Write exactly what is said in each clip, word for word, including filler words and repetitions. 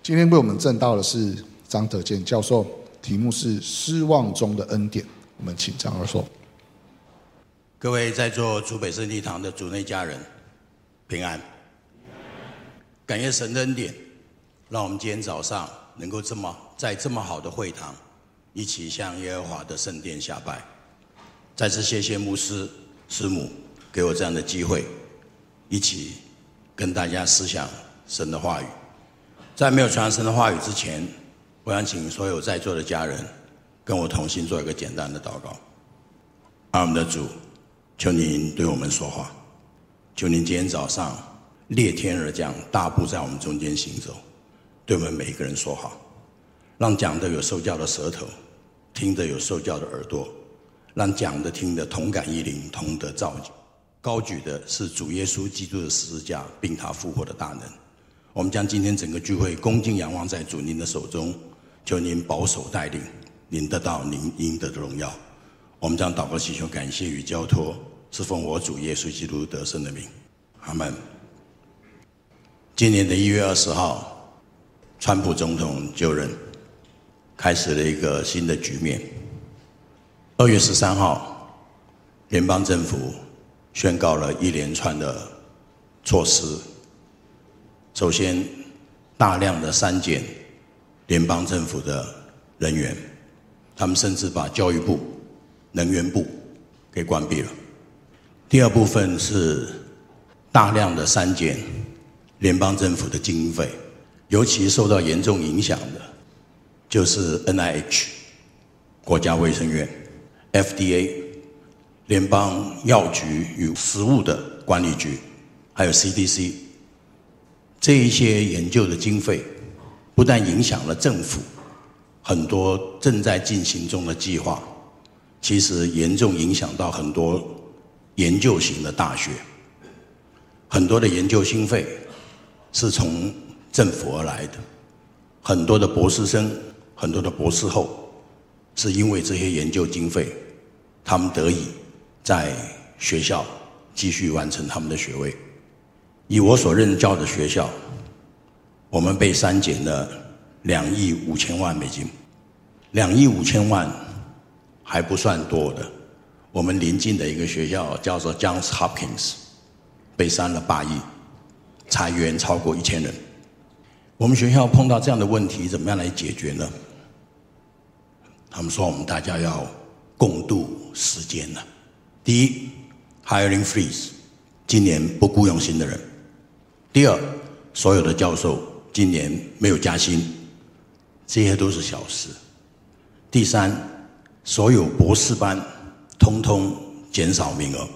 今天为我们证道的是张德健教授，题目是失望中的恩典。我们请张教授。 各位在座主北圣礼堂的主内家人，平安。感谢神的恩典，让我们今天早上能够这么在这么好的会堂，一起向耶和华的圣殿下拜。再次谢谢牧师师母给我这样的机会，一起跟大家思想神的话语。在没有传神的话语之前，我想请所有在座的家人跟我同心做一个简单的祷告。爱我们的主，求您对我们说话，求您今天早上裂天而降，大步在我们中间行走，对我们每一个人说话，让讲的有受教的舌头，听的有受教的耳朵，让讲的听的同感一灵，同得造就。高举的是主耶稣基督的十字架，并他复活的大能。我们将今天整个聚会恭敬仰望在主您的手中，求您保守带领，您得到您应得的荣耀。我们将祷告祈求感谢与交托，是奉我主耶稣基督得胜的名，阿们。今年的一月二十号，川普总统就任，开始了一个新的局面。二月十三号，联邦政府宣告了一连串的措施。首先，大量的删减联邦政府的人员，他们甚至把教育部、能源部给关闭了。第二部分是大量的删减联邦政府的经费，尤其受到严重影响的就是 N I H 国家卫生院、F D A 联邦药局与食物的管理局，还有 C D C。这一些研究的经费不但影响了政府很多正在进行中的计划，其实严重影响到很多研究型的大学。很多的研究经费是从政府而来的，很多的博士生、很多的博士后是因为这些研究经费，他们得以在学校继续完成他们的学位。以我所任教的学校，我们被删减了两亿五千万美金，两亿五千万还不算多的。我们邻近的一个学校叫做 Johns Hopkins， 被删了八亿，裁员超过一千人。我们学校碰到这样的问题，怎么样来解决呢？他们说我们大家要共度时间了。第一 ，hiring freeze， 今年不雇用新的人。第二，所有的教授今年没有加薪，这些都是小事。第三，所有博士班通通减少名额，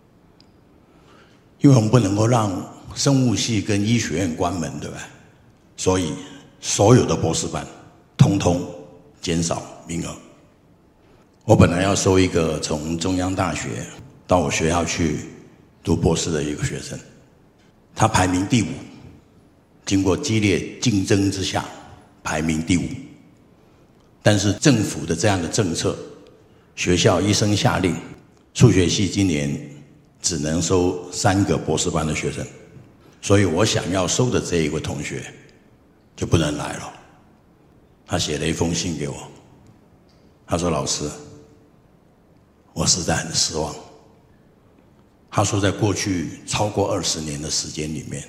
因为我们不能够让生物系跟医学院关门，对吧？所以所有的博士班通通减少名额。我本来要收一个从中央大学到我学校去读博士的一个学生，他排名第五，经过激烈竞争之下排名第五。但是政府的这样的政策，学校一声下令，数学系今年只能收三个博士班的学生，所以我想要收的这一位同学就不能来了。他写了一封信给我，他说：“老师，我实在很失望。”他说，在过去超过二十年的时间里面，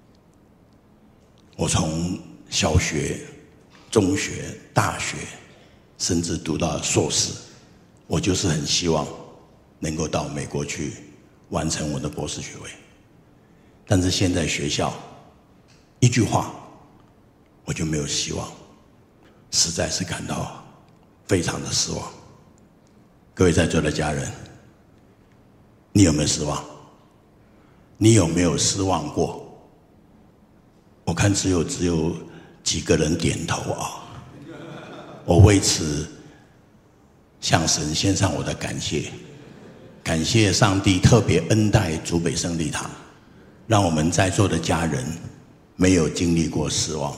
我从小学、中学、大学，甚至读到硕士，我就是很希望能够到美国去完成我的博士学位。但是现在学校一句话，我就没有希望，实在是感到非常的失望。各位在座的家人，你有没有失望？你有没有失望过？我看只有只有几个人点头啊！我为此向神献上我的感谢，感谢上帝特别恩待竹北圣礼堂，让我们在座的家人没有经历过失望。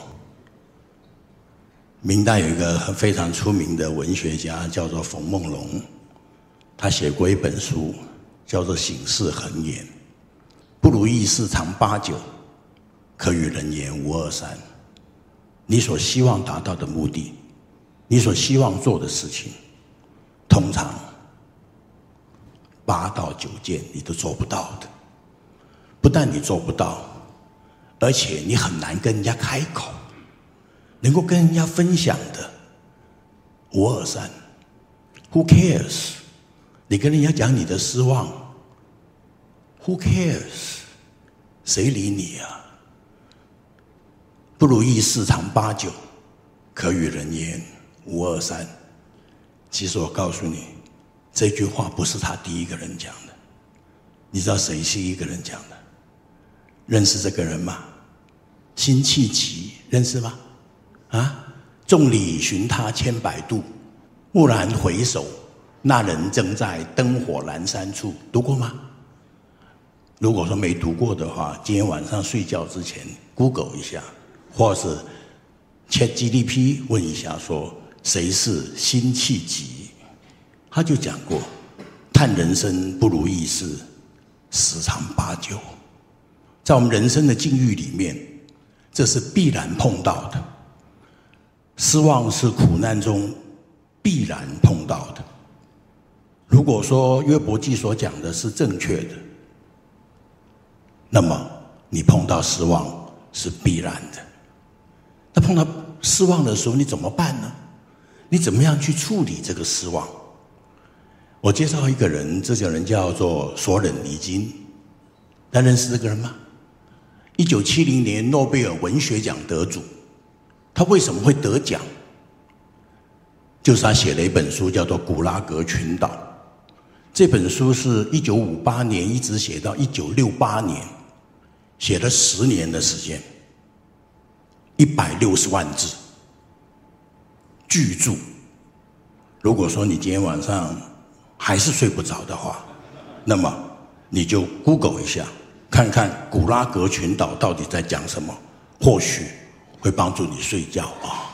明代有一个非常出名的文学家叫做冯梦龙，他写过一本书叫做《醒世恒言》，不如意事常八九，可与人言无二三。 你所希望达到的目的，你所希望做的事情，通常八到九件你都做不到的。不但你做不到，而且你很难跟人家开口，能够跟人家分享的无二三。Who cares？ 你跟人家讲你的失望 ，Who cares？ 谁理你啊？不如意事常八九，可与人言无二三。其实我告诉你，这句话不是他第一个人讲的。你知道谁是一个人讲的？认识这个人吗？辛弃疾认识吗？啊，众里寻他千百度，蓦然回首，那人正在灯火阑珊处。读过吗？如果说没读过的话，今天晚上睡觉之前 Google 一下，或是 ChatGPT 问一下，说谁是辛弃疾？他就讲过，叹人生不如意事，十常八九。在我们人生的境遇里面，这是必然碰到的。失望是苦难中必然碰到的。如果说约伯记所讲的是正确的，那么你碰到失望是必然的。那碰到失望的时候，你怎么办呢？你怎么样去处理这个失望？我介绍一个人，这个人叫做索忍尼金，大家认识这个人吗？一九七零年诺贝尔文学奖得主。他为什么会得奖？就是他写了一本书，叫做《古拉格群岛》。这本书是一九五八年一直写到一九六八年，写了十年的时间，一百六十万字，巨著。如果说你今天晚上还是睡不着的话，那么你就 Google 一下，看看古拉格群岛到底在讲什么，或许会帮助你睡觉啊。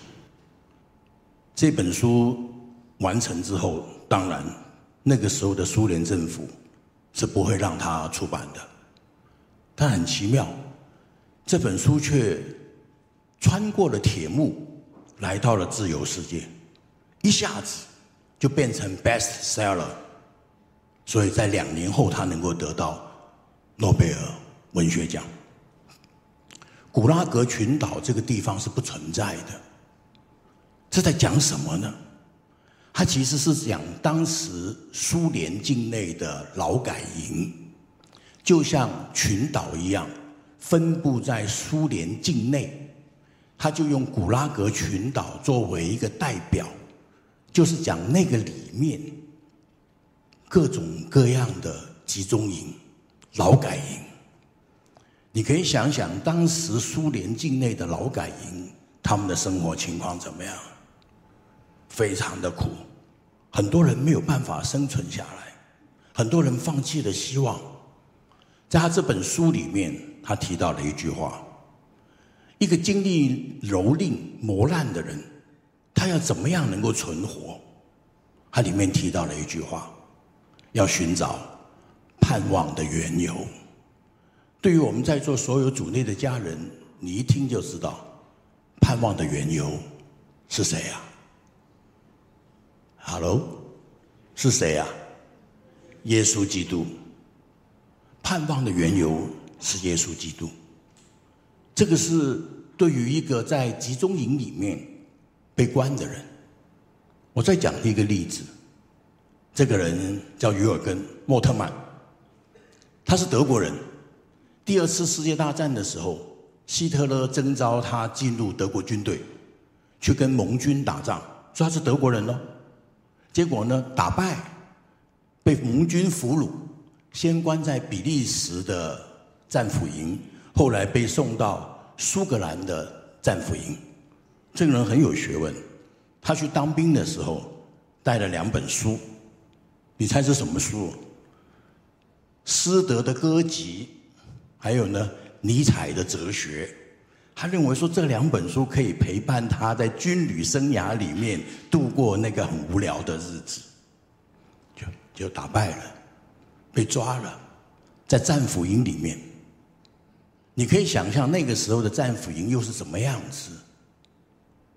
这本书完成之后，当然那个时候的苏联政府是不会让它出版的。但很奇妙，这本书却穿过了铁幕，来到了自由世界，一下子就变成 bestseller。所以在两年后，他能够得到诺贝尔文学奖。古拉格群岛这个地方是不存在的，这在讲什么呢？它其实是讲当时苏联境内的劳改营，就像群岛一样，分布在苏联境内。他就用古拉格群岛作为一个代表，就是讲那个里面各种各样的集中营、劳改营。你可以想想，当时苏联境内的劳改营，他们的生活情况怎么样？非常的苦，很多人没有办法生存下来，很多人放弃了希望。在他这本书里面，他提到了一句话：一个经历蹂躏、磨难的人，他要怎么样能够存活？他里面提到了一句话：要寻找盼望的缘由。对于我们在座所有主内的家人，你一听就知道，盼望的缘由是谁啊 ？Hello， 是谁啊？耶稣基督。盼望的缘由是耶稣基督。这个是对于一个在集中营里面被关的人。我再讲一个例子，这个人叫于尔根·莫特曼，他是德国人。第二次世界大战的时候，希特勒征召他进入德国军队，去跟盟军打仗，说他是德国人咯。结果呢，打败，被盟军俘虏，先关在比利时的战俘营，后来被送到苏格兰的战俘营。这个人很有学问，他去当兵的时候带了两本书，你猜是什么书？施德的歌集，还有呢尼采的哲学。他认为说这两本书可以陪伴他在军旅生涯里面度过那个很无聊的日子，就就打败了，被抓了，在战俘营里面。你可以想象那个时候的战俘营又是什么样子？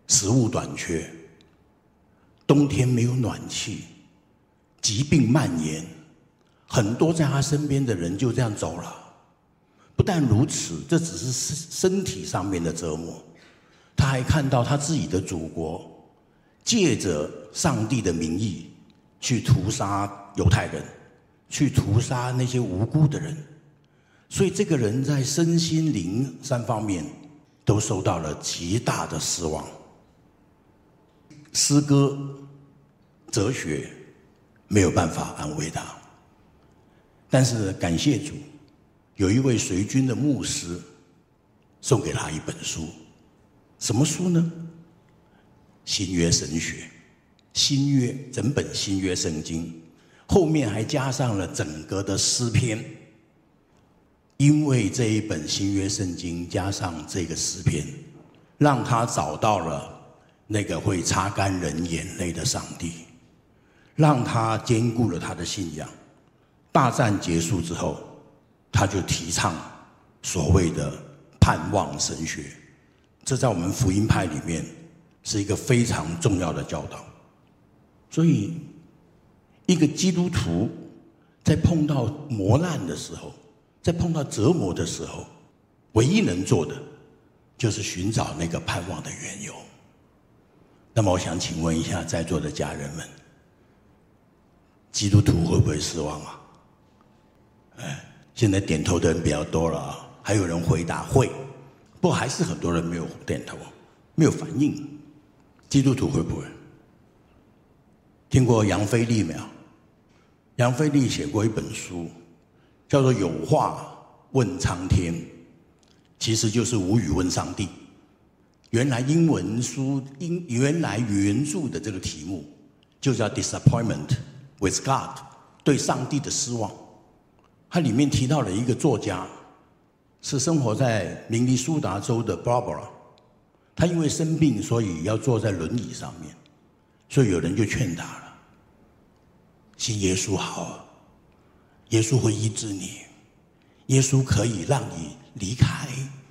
食物短缺，冬天没有暖气，疾病蔓延，很多在他身边的人就这样走了。不但如此，这只是身体上面的折磨，他还看到他自己的祖国借着上帝的名义去屠杀犹太人，去屠杀那些无辜的人，所以这个人在身心灵三方面都受到了极大的失望。诗歌、哲学没有办法安慰他，但是感谢主，有一位随军的牧师送给他一本书，什么书呢？新约神学，新约整本新约圣经，后面还加上了整个的诗篇。因为这一本新约圣经加上这个诗篇，让他找到了那个会擦干人眼泪的上帝，让他坚固了他的信仰。大战结束之后，他就提倡所谓的盼望神学，这在我们福音派里面是一个非常重要的教导。所以一个基督徒在碰到磨难的时候，在碰到折磨的时候，唯一能做的就是寻找那个盼望的缘由。那么我想请问一下在座的家人们，基督徒会不会失望啊？哎，现在点头的人比较多了啊，还有人回答会，不过还是很多人没有点头，没有反应。基督徒会不会？听过杨飞利没有？杨飞利写过一本书，叫做《有话问苍天》，其实就是无语问上帝。原来英文书英原来原著的这个题目就叫 Disappointment with God， 对上帝的失望。它里面提到了一个作家，是生活在明尼苏达州的 Barbara， 他因为生病，所以要坐在轮椅上面，所以有人就劝他了：信耶稣好啊，耶稣会医治你，耶稣可以让你离开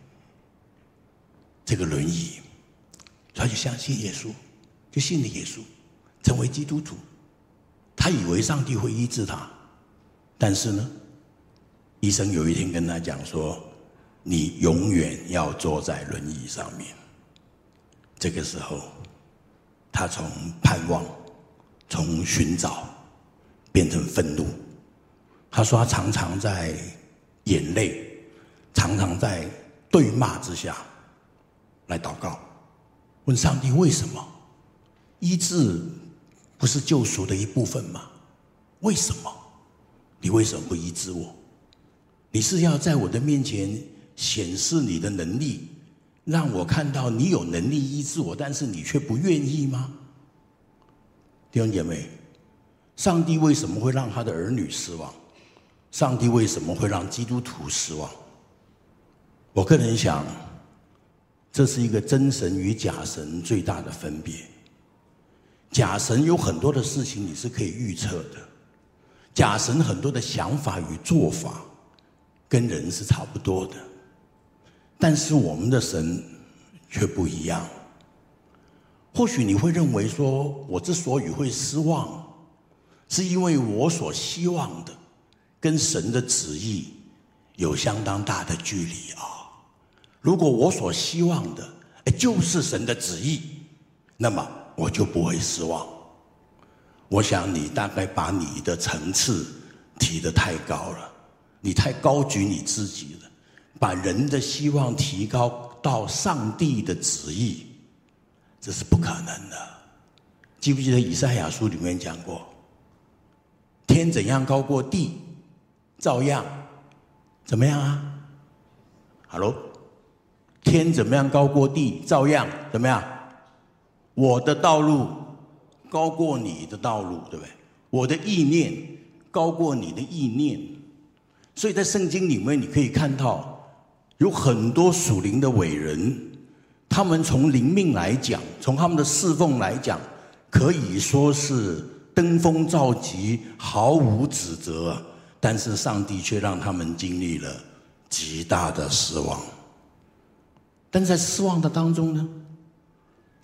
这个轮椅。他就相信耶稣，就信了耶稣，成为基督徒。他以为上帝会医治他，但是呢，医生有一天跟他讲说，你永远要坐在轮椅上面。这个时候，他从盼望，从寻找变成愤怒。他说他常常在眼泪，常常在对骂之下来祷告，问上帝为什么？医治不是救赎的一部分吗？为什么？你为什么不医治我？你是要在我的面前显示你的能力，让我看到你有能力医治我，但是你却不愿意吗？弟兄姐妹，上帝为什么会让他的儿女失望？上帝为什么会让基督徒失望？我个人想，这是一个真神与假神最大的分别。假神有很多的事情你是可以预测的，假神很多的想法与做法跟人是差不多的，但是我们的神却不一样。或许你会认为说，我之所以会失望，是因为我所希望的跟神的旨意有相当大的距离啊。如果我所希望的就是神的旨意，那么我就不会失望。我想你大概把你的层次提得太高了，你太高举你自己了，把人的希望提高到上帝的旨意，这是不可能的。记不记得以赛亚书里面讲过，天怎样高过地，照样怎么样啊？ Hello， 天怎么样高过地，照样怎么样？我的道路高过你的道路，对不对？我的意念高过你的意念。所以在圣经里面你可以看到有很多属灵的伟人，他们从灵命来讲，从他们的侍奉来讲，可以说是登峰造极，毫无指责，但是上帝却让他们经历了极大的失望。但是在失望的当中呢，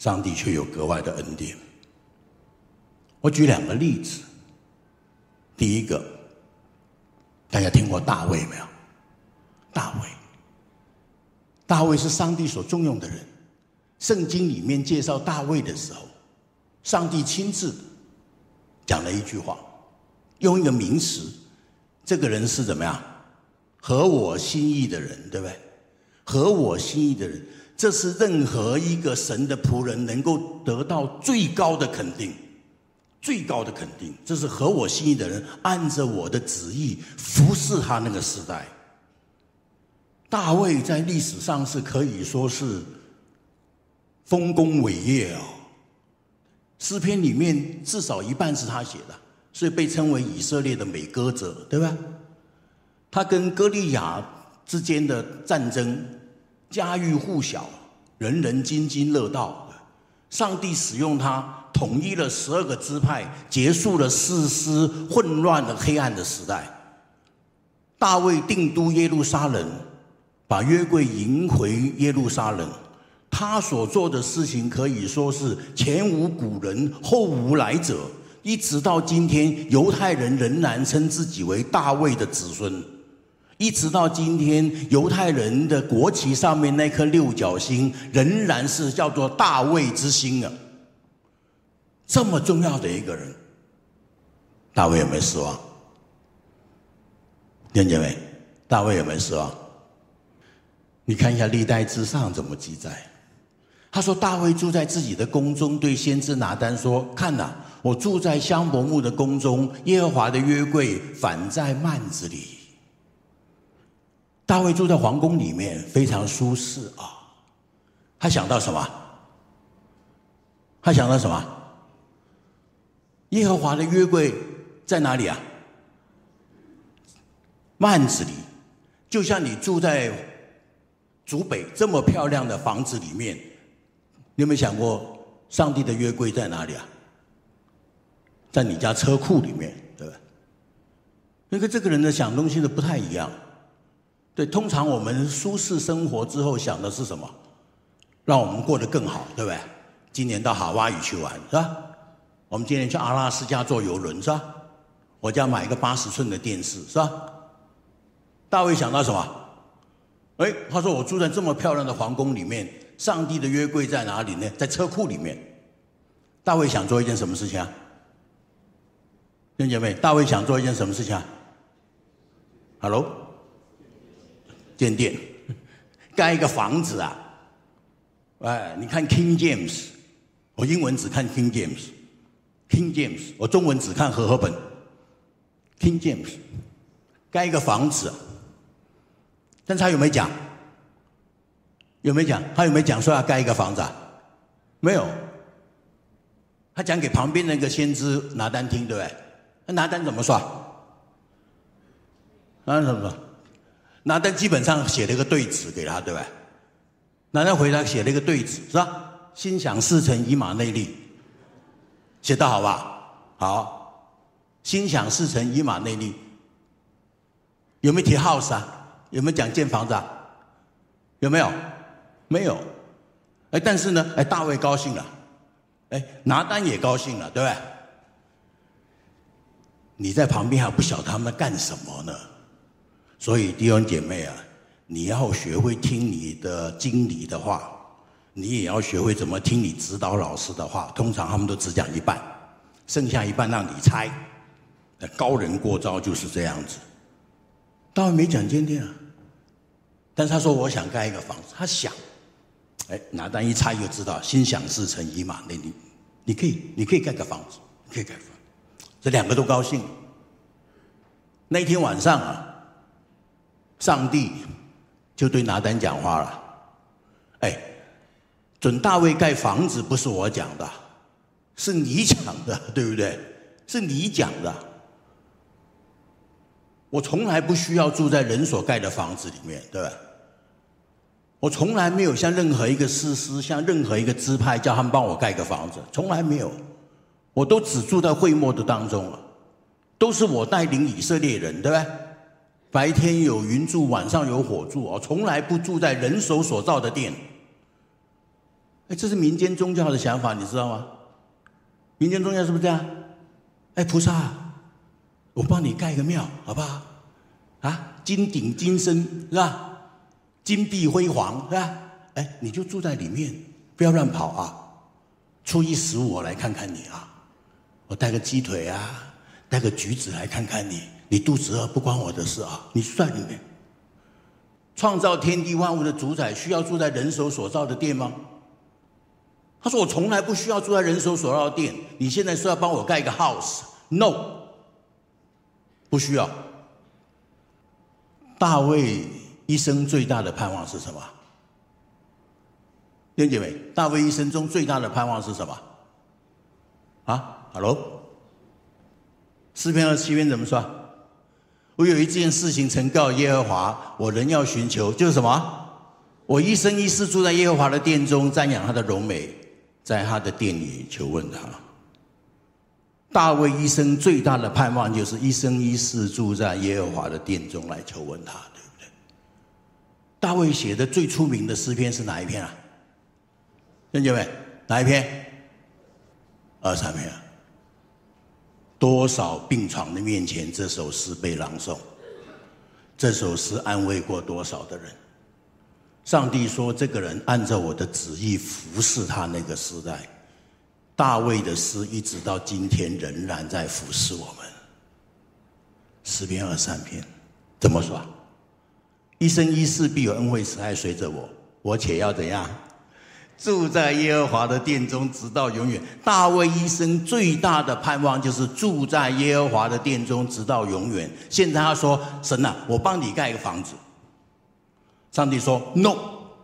上帝却有格外的恩典。我举两个例子。第一个，大家听过大卫没有？大卫，大卫是上帝所重用的人。圣经里面介绍大卫的时候，上帝亲自讲了一句话，用一个名词，这个人是怎么样？合我心意的人，对不对？合我心意的人，这是任何一个神的仆人能够得到最高的肯定，最高的肯定。这是合我心意的人，按着我的旨意服侍他那个时代。大卫在历史上是可以说是丰功伟业哦，诗篇里面至少一半是他写的，所以被称为以色列的美歌者，对吧？他跟歌利亚之间的战争家喻户晓，人人津津乐道。上帝使用他统一了十二个支派，结束了士师混乱的黑暗的时代。大卫定都耶路撒冷，把约柜迎回耶路撒冷。他所做的事情可以说是前无古人后无来者，一直到今天，犹太人仍然称自己为大卫的子孙。一直到今天，犹太人的国旗上面那颗六角星仍然是叫做大卫之星啊！这么重要的一个人，大卫有没有失望？弟兄姐妹，大卫有没有失望？你看一下历代志上怎么记载。他说大卫住在自己的宫中，对先知拿单说：看哪、啊，我住在香柏木的宫中，耶和华的约柜反在幔子里。大卫住在皇宫里面，非常舒适啊。他想到什么？他想到什么？耶和华的约柜在哪里啊？幔子里。就像你住在竹北这么漂亮的房子里面，你有没有想过上帝的约柜在哪里啊？在你家车库里面，对吧？那个这个人的想东西的不太一样。对，通常我们舒适生活之后想的是什么？让我们过得更好，对不对？今年到夏威夷去玩，是吧？我们今年去阿拉斯加坐游轮，是吧？我家买一个八十寸的电视，是吧？大卫想到什么？哎，他说我住在这么漂亮的皇宫里面，上帝的约柜在哪里呢？在车库里面。大卫想做一件什么事情啊？弟兄姐妹，大卫想做一件什么事情啊 ？Hello， 建殿，盖一个房子啊！哎，你看 King James， 我英文只看 King James，King James， 我中文只看和合本。King James， 盖一个房子、啊，但是他有没有讲？有没有讲？他有没有讲说要盖一个房子啊？没有。他讲给旁边那个先知拿单听，对不对？那拿单怎么说？拿单怎么说？拿单基本上写了一个对子给他，对不对？拿单回答写了一个对子，是吧？心想事成，以马内利，写得好不好？好，心想事成，以马内利。有没有提 house 啊？有没有讲建房子啊？有没有？没有。哎，但是呢，哎，大卫高兴了，哎，拿单也高兴了，对不对？你在旁边还不晓得他们干什么呢？所以弟兄姐妹啊，你要学会听你的经理的话，你也要学会怎么听你指导老师的话。通常他们都只讲一半，剩下一半让你猜。高人过招就是这样子。大卫没讲坚定啊，但是他说我想盖一个房子，他想，哎，拿单一猜就知道，心想事成，以马内利。你可以，你可以盖个房子，可以盖房子，这两个都高兴。那天晚上啊。上帝就对拿单讲话了，哎，准大卫盖房子不是我讲的，是你讲的，对不对？是你讲的。我从来不需要住在人所盖的房子里面，对吧？我从来没有向任何一个士师、向任何一个支派叫他们帮我盖个房子，从来没有。我都只住在会幕的当中了，都是我带领以色列人，对吧？白天有云柱，晚上有火柱，我从来不住在人手所造的殿。 哎，这是民间宗教的想法，你知道吗？民间宗教是不是这样？哎，菩萨，我帮你盖个庙，好不好？啊，金顶金身是吧？金碧辉煌是吧？哎，你就住在里面，不要乱跑啊！初一十五我来看看你啊，我带个鸡腿啊，带个橘子来看看你。你肚子饿不关我的事啊，你住在里面。创造天地万物的主宰需要住在人手所造的殿吗？他说我从来不需要住在人手所造的殿，你现在说要帮我盖一个 house，no， 不需要。大卫一生最大的盼望是什么？弟兄姐妹，大卫一生中最大的盼望是什么？啊 ，Hello， 诗篇二十七篇怎么说？我有一件事情曾告耶和华，我仍要寻求，就是什么？我一生一世住在耶和华的殿中，瞻仰他的荣美，在他的殿里求问他。大卫一生最大的盼望就是一生一世住在耶和华的殿中来求问他，对不对？大卫写的最出名的诗篇是哪一篇啊？弟兄姐妹，哪一篇？二三篇啊。多少病床的面前，这首诗被朗诵。这首诗安慰过多少的人？上帝说，这个人按照我的旨意服侍他那个时代。大卫的诗一直到今天仍然在服侍我们。诗篇二十三篇怎么说？一生一世必有恩惠慈爱随着我，我且要怎样？住在耶和华的殿中，直到永远。大卫一生最大的盼望就是住在耶和华的殿中，直到永远。现在他说：“神啊，我帮你盖一个房子。”上帝说 ：“No。”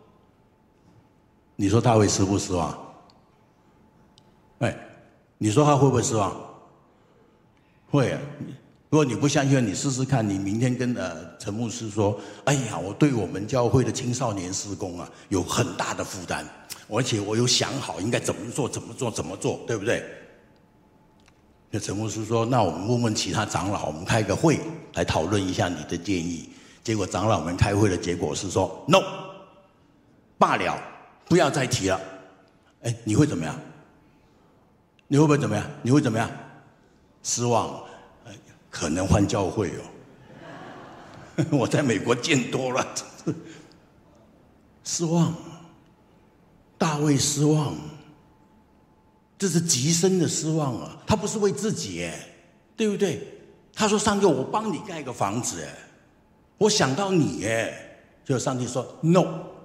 你说他会失不失望？哎，你说他会不会失望？会啊！如果你不相信，你试试看。你明天跟呃陈牧师说：“哎呀，我对我们教会的青少年事工啊有很大的负担。”而且我有想好应该怎么做，怎么做，怎么做，对不对？那陈牧师说：“那我们问问其他长老，我们开个会来讨论一下你的建议。”结果长老们开会的结果是说 ：“No， 罢了，不要再提了。”哎，你会怎么样？你会不会怎么样？你会怎么样？失望，可能换教会哦。我在美国见多了，失望。大卫失望，这是极深的失望啊！他不是为自己哎，对不对？他说：“上帝，我帮你盖个房子哎，我想到你哎。”结果上帝说 ：“No。”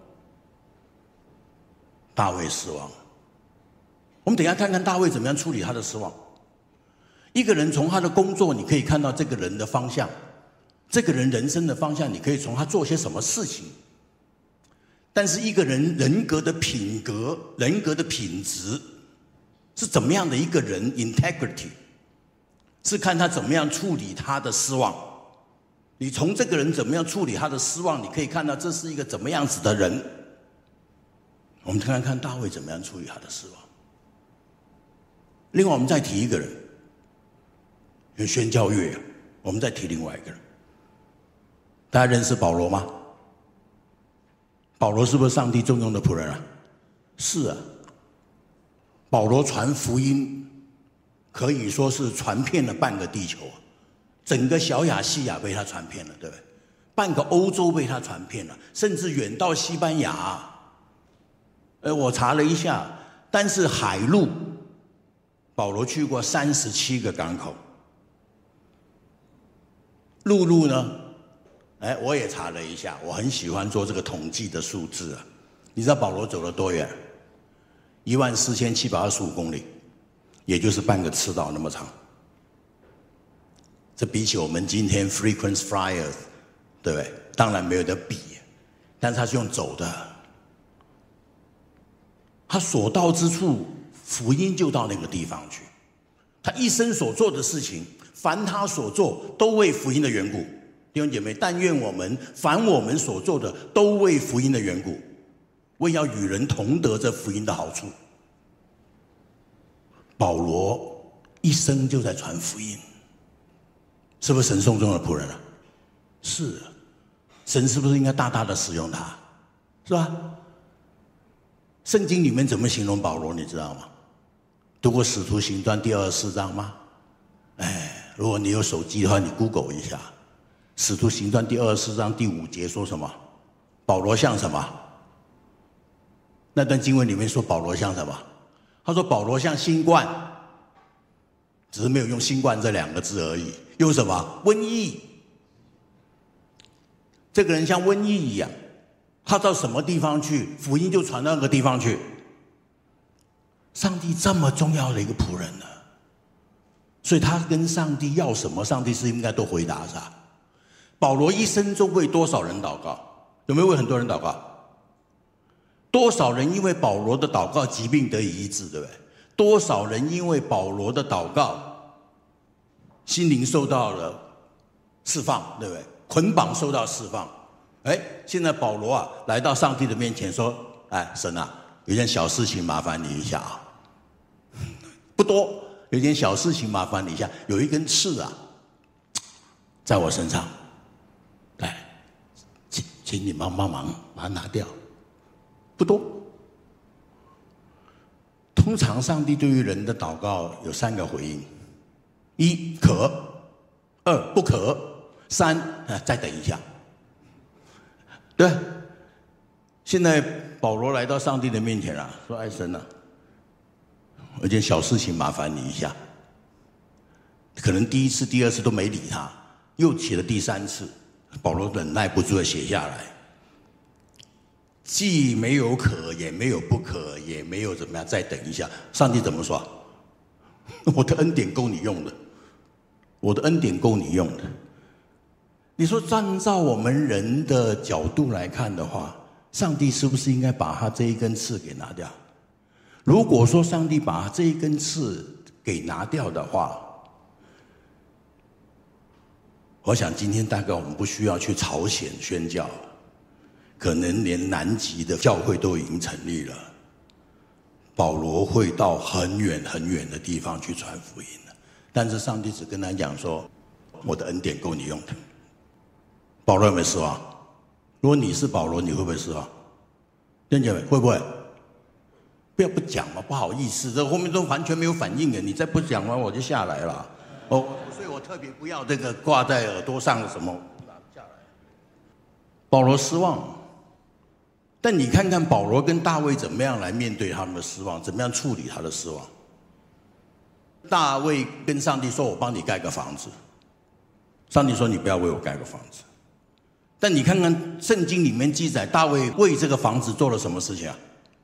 大卫失望。我们等一下看看大卫怎么样处理他的失望。一个人从他的工作，你可以看到这个人的方向；这个人人生的方向，你可以从他做些什么事情。但是一个人人格的品格、人格的品质是怎么样的一个人 integrity， 是看他怎么样处理他的失望。你从这个人怎么样处理他的失望，你可以看到这是一个怎么样子的人。我们看看看大卫怎么样处理他的失望。另外，我们再提一个人，有宣教乐，我们再提另外一个人。大家认识保罗吗？保罗是不是上帝重用的仆人啊？是啊。保罗传福音可以说是传遍了半个地球，整个小亚细亚被他传遍了，对不对？半个欧洲被他传遍了，甚至远到西班牙。呃，我查了一下，但是海路，保罗去过三十七个港口。陆路呢？哎，我也查了一下，我很喜欢做这个统计的数字啊。你知道保罗走了多远？一万四千七百二十五公里，也就是半个赤道那么长。这比起我们今天 frequent flyer， 对不对？当然没有得比，但是他是用走的。他所到之处，福音就到那个地方去。他一生所做的事情，凡他所做，都为福音的缘故。弟兄姐妹，但愿我们凡我们所做的，都为福音的缘故，为要与人同得这福音的好处。保罗一生就在传福音，是不是神送中的仆人啊？是啊，神是不是应该大大的使用他？是吧？ 圣经里面怎么形容保罗？你知道吗？读过《使徒行传》第二十四章吗？哎，如果你有手机的话，你 Google 一下，《使徒行传》第二十四章第五节说什么？保罗像什么？那段经文里面说保罗像什么？他说保罗像新冠，只是没有用新冠这两个字而已，用什么？瘟疫。这个人像瘟疫一样，他到什么地方去，福音就传到那个地方去。上帝这么重要的一个仆人呢，所以他跟上帝要什么，上帝是应该都回答他。保罗一生中为多少人祷告？有没有为很多人祷告？多少人因为保罗的祷告疾病得以医治，对不对？多少人因为保罗的祷告心灵受到了释放，对不对？捆绑受到释放。哎，现在保罗啊来到上帝的面前说：“哎，神啊，有件小事情麻烦你一下啊，不多，有件小事情麻烦你一下，有一根刺啊，在我身上，来，请请你帮帮忙把它拿掉。”不多。通常上帝对于人的祷告有三个回应：一可，二不可，三啊再等一下。对，现在保罗来到上帝的面前了，说：“爱神啊，有件小事情麻烦你一下。”可能第一次、第二次都没理他，又写了第三次，保罗忍耐不住的写下来。既没有可，也没有不可，也没有怎么样，再等一下。上帝怎么说？我的恩典够你用的，我的恩典够你用的。你说，按照我们人的角度来看的话，上帝是不是应该把他这一根刺给拿掉？如果说上帝把这一根刺给拿掉的话，我想今天大概我们不需要去朝鲜宣教。可能连南极的教会都已经成立了，保罗会到很远很远的地方去传福音了。但是上帝只跟他讲说：“我的恩典够你用的。”保罗有没有失望？如果你是保罗，你会不会失望？弟兄姐妹，会不会？不要不讲嘛，不好意思，这后面都完全没有反应的，你再不讲完我就下来了。哦，所以我特别不要这个挂在耳朵上的什么下来。保罗失望。但你看看保罗跟大卫怎么样来面对他们的失望，怎么样处理他的失望。大卫跟上帝说：“我帮你盖个房子。”上帝说：“你不要为我盖个房子。”但你看看圣经里面记载，大卫为这个房子做了什么事情啊？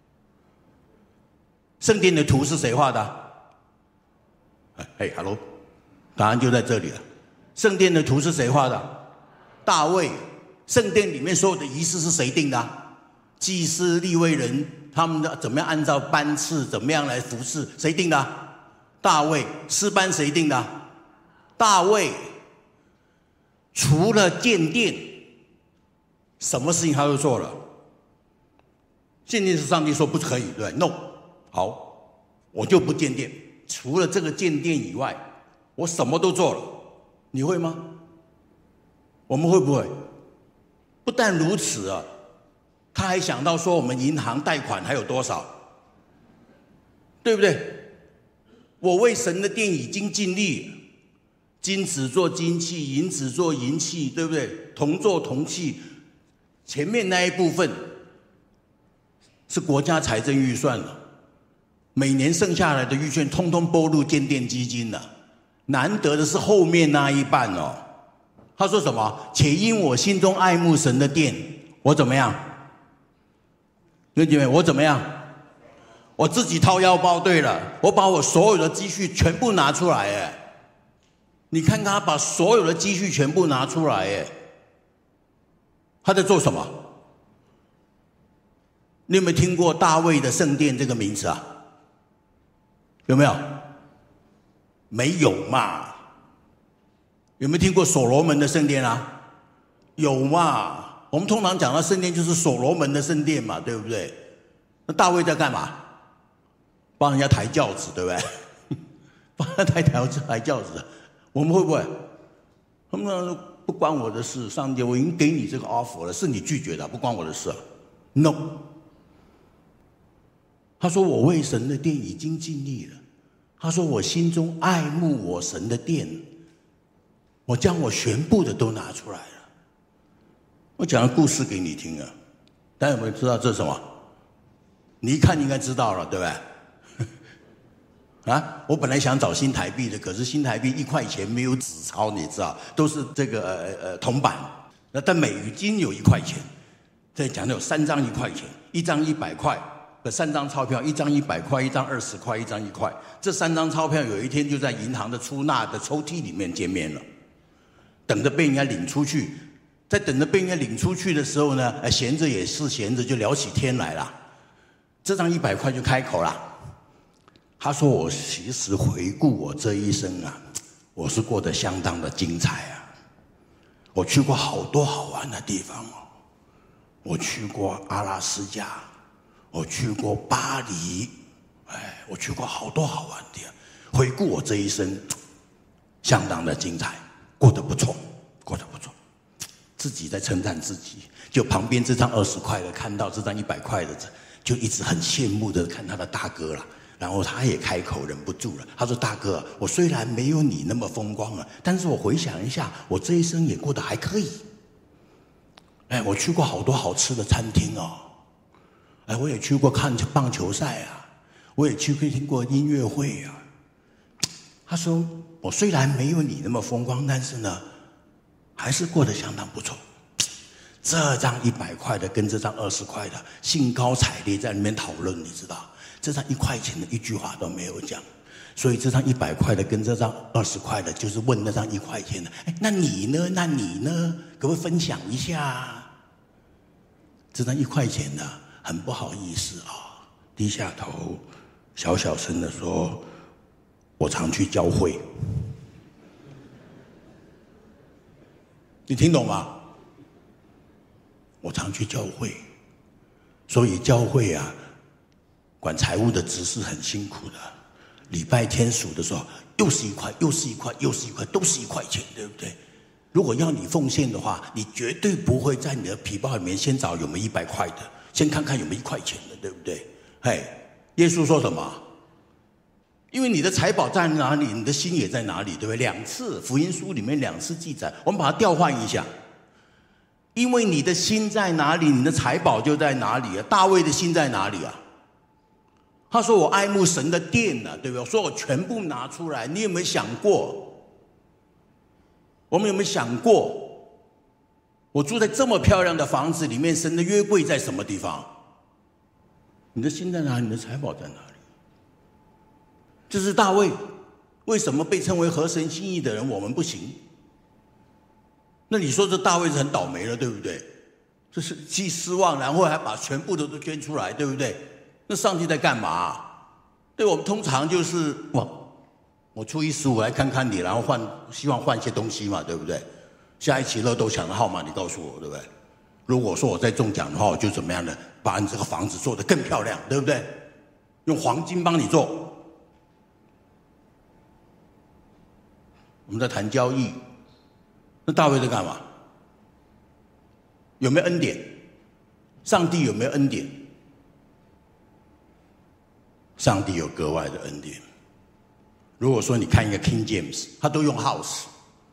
圣殿的图是谁画的？哎哈喽，答案就在这里了。圣殿的图是谁画的？大卫。圣殿里面所有的仪式是谁定的？祭司、利未人，他们的怎么样按照班次，怎么样来服侍？谁定的？大卫。诗班谁定的？大卫。除了建殿，什么事情他都做了。建殿是上帝说不可以，对 ？No， 好，我就不建殿。除了这个建殿以外，我什么都做了。你会吗？我们会不会？不但如此啊。他还想到说，我们银行贷款还有多少，对不对？我为神的殿已经尽力，金子做金器，银子做银器，对不对？铜做铜器，前面那一部分是国家财政预算了，每年剩下来的预算通通拨入建殿基金了。难得的是后面那一半哦。他说什么？且因我心中爱慕神的殿，我怎么样？弟兄姐妹，我怎么样？我自己掏腰包。对了，我把我所有的积蓄全部拿出来。哎，你看看他把所有的积蓄全部拿出来。哎，他在做什么？你有没有听过大卫的圣殿这个名字啊？有没有？没有嘛？有没有听过所罗门的圣殿啊？有嘛？我们通常讲到圣殿就是所罗门的圣殿嘛，对不对？那大卫在干嘛？帮人家抬轿子，对不对？帮他抬抬抬轿子，我们会不会？他们说不关我的事，上帝，我已经给你这个 offer 了，是你拒绝的，不关我的事。No， 他说我为神的殿已经尽力了。他说我心中爱慕我神的殿，我将我全部的都拿出来了。我讲个故事给你听啊，大家有没有知道这是什么？你一看应该知道了，对不对？啊，我本来想找新台币的，可是新台币一块钱没有纸钞，你知道，都是这个呃呃铜板。那但美金有一块钱，这讲的有三张一块钱，一张一百块，三张钞票，一张一百块，一张二十块，一张一块。这三张钞票有一天就在银行的出纳的抽屉里面见面了，等着被人家领出去。在等着被人家领出去的时候呢，呃，闲着也是闲着，就聊起天来了。这张一百块就开口了，他说：“我其实回顾我这一生啊，我是过得相当的精彩啊。我去过好多好玩的地方哦，我去过阿拉斯加，我去过巴黎，哎，我去过好多好玩的地方。回顾我这一生，相当的精彩，过得不错，过得不错。”自己在称赞自己，就旁边这张二十块的看到这张一百块的，就一直很羡慕的看他的大哥了。然后他也开口忍不住了，他说：“大哥，我虽然没有你那么风光了，但是我回想一下，我这一生也过得还可以。哎，我去过好多好吃的餐厅哦，哎，我也去过看棒球赛啊，我也去过听过音乐会啊。”他说：“我虽然没有你那么风光，但是呢，还是过得相当不错。这张一百块的跟这张二十块的兴高采烈在里面讨论，你知道，这张一块钱的一句话都没有讲，所以这张一百块的跟这张二十块的，就是问那张一块钱的，哎，那你呢？那你呢？可不可以分享一下？这张一块钱的很不好意思啊，低下头，小小声的说：“我常去教会。”你听懂吗？我常去教会，所以教会啊，管财务的执事很辛苦的。礼拜天数的时候，又是一块，又是一块，又是一块，都是一块钱，对不对？如果要你奉献的话，你绝对不会在你的皮包里面先找有没有一百块的，先看看有没有一块钱的，对不对？嘿，耶稣说什么？因为你的财宝在哪里，你的心也在哪里，对不对？两次福音书里面两次记载，我们把它调换一下。因为你的心在哪里，你的财宝就在哪里啊。大卫的心在哪里啊？他说：“我爱慕神的殿啊，对不对？”我说：“我全部拿出来。”你有没有想过？我们有没有想过？我住在这么漂亮的房子里面，神的约柜在什么地方？你的心在哪里？你的财宝在哪里？这是大卫为什么被称为合神心意的人，我们不行？那你说这大卫是很倒霉了，对不对？这是既失望，然后还把全部的都捐出来，对不对？那上帝在干嘛？对，我们通常就是哇，我初一十五来看看你，然后换，希望换一些东西嘛，对不对？下一期乐透抢的号码你告诉我，对不对？如果说我再中奖的话，我就怎么样呢？把你这个房子做得更漂亮，对不对？用黄金帮你做。我们在谈交易，那大卫在干嘛？有没有恩典？上帝有没有恩典？上帝有格外的恩典。如果说你看一个 King James， 他都用 house，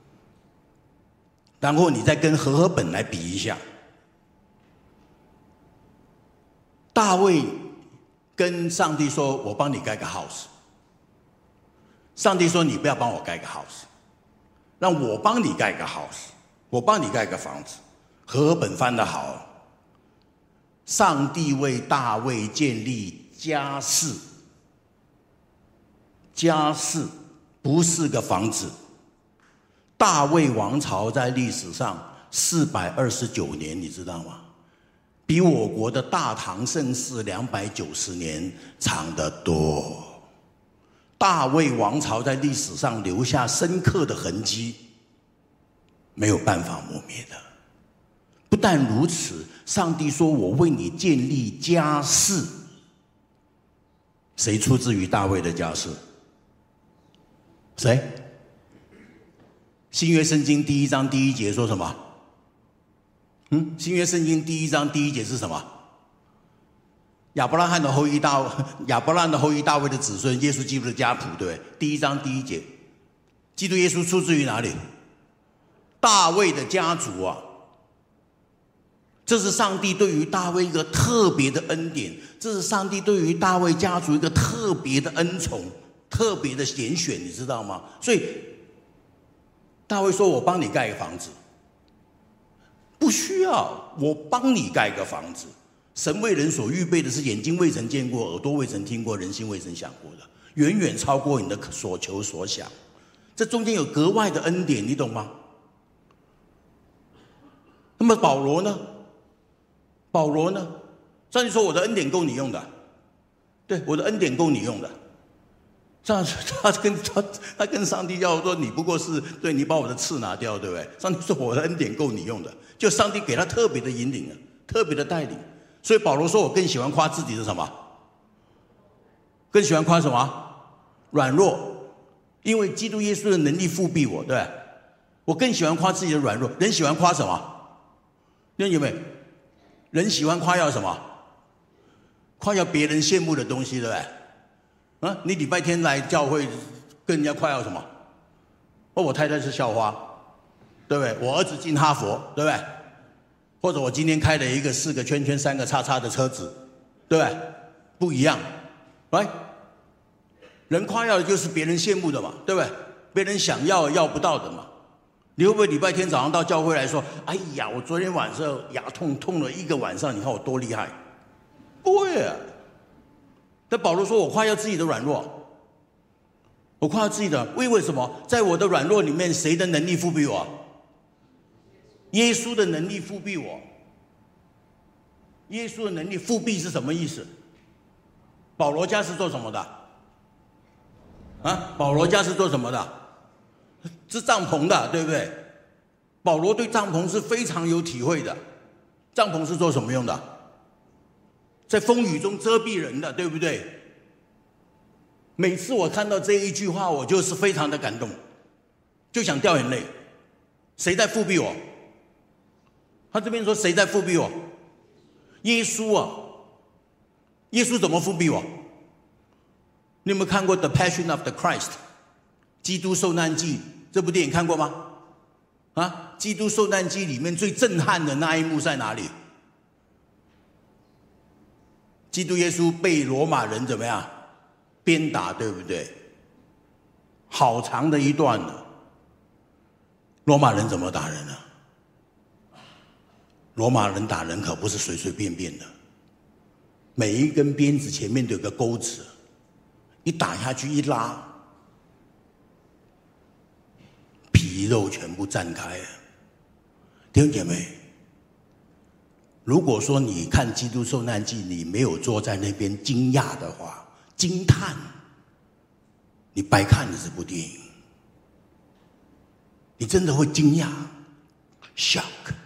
然后你再跟和合本来比一下，大卫跟上帝说：“我帮你盖个 house。”上帝说：“你不要帮我盖个 house。”让我帮你盖个 house， 我帮你盖个房子。和合本翻得好，上帝为大卫建立家室，家室不是个房子。大卫王朝在历史上四百二十九年，你知道吗？比我国的大唐盛世两百九十年长得多。大卫王朝在历史上留下深刻的痕迹，没有办法磨灭的。不但如此，上帝说：“我为你建立家室。”谁出自于大卫的家室？谁？新约圣经第一章第一节说什么？嗯，新约圣经第一章第一节是什么？ 亚伯拉罕的后裔大亚伯拉罕的后裔大卫的子孙，耶稣基督的家谱，对不对？第一章第一节，基督耶稣出自于哪里？大卫的家族啊！这是上帝对于大卫一个特别的恩典，这是上帝对于大卫家族一个特别的恩宠、特别的拣选，你知道吗？所以大卫说：“我帮你盖个房子。”不需要我帮你盖个房子。神为人所预备的是眼睛未曾见过，耳朵未曾听过，人心未曾想过的，远远超过你的所求所想。这中间有格外的恩典，你懂吗？那么保罗呢？保罗呢？上帝说：“我的恩典够你用的。”对，我的恩典够你用的。上他跟他他跟上帝要说：“你不过是对你把我的刺拿掉，对不对？”上帝说：“我的恩典够你用的。”就上帝给他特别的引领，特别的带领。所以保罗说：“我更喜欢夸自己的什么？更喜欢夸什么？软弱，因为基督耶稣的能力复庇我，对不对？我更喜欢夸自己的软弱。人喜欢夸什么？弟兄姐妹，人喜欢夸耀什么？夸耀别人羡慕的东西，对不对？啊，你礼拜天来教会跟人家夸耀什么？哦，我太太是校花，对不对？我儿子进哈佛，对不对？或者我今天开了一个四个圈圈、三个叉叉的车子，对不对？不一样，来，人夸耀的就是别人羡慕的嘛，对不对？别人想要要不到的嘛。你会不会礼拜天早上到教会来说：“哎呀，我昨天晚上牙痛痛了一个晚上，你看我多厉害？”不会啊。但保罗说：“我夸耀自己的软弱，我夸耀自己的，为为什么？在我的软弱里面，谁的能力复庇我？耶稣的能力复庇我。耶稣的能力复庇是什么意思？保罗家是做什么的？啊，保罗家是做什么的？是帐篷的，对不对？保罗对帐篷是非常有体会的。帐篷是做什么用的？在风雨中遮蔽人的，对不对？每次我看到这一句话，我就是非常的感动，就想掉眼泪。谁在复庇我？他这边说谁在复庇我？耶稣啊！耶稣怎么复庇我？你有没有看过《The Passion of the Christ》基督受难记这部电影看过吗？啊，基督受难记里面最震撼的那一幕在哪里？基督耶稣被罗马人怎么样鞭打，对不对？好长的一段呢。罗马人怎么打人呢？罗马人打人可不是随随便便的，每一根鞭子前面都有个钩子，一打下去一拉，皮肉全部绽开。弟兄姐妹，如果说你看《基督受难记》，你没有坐在那边惊讶的话，惊叹，你白看了这部电影，你真的会惊讶 ，shock。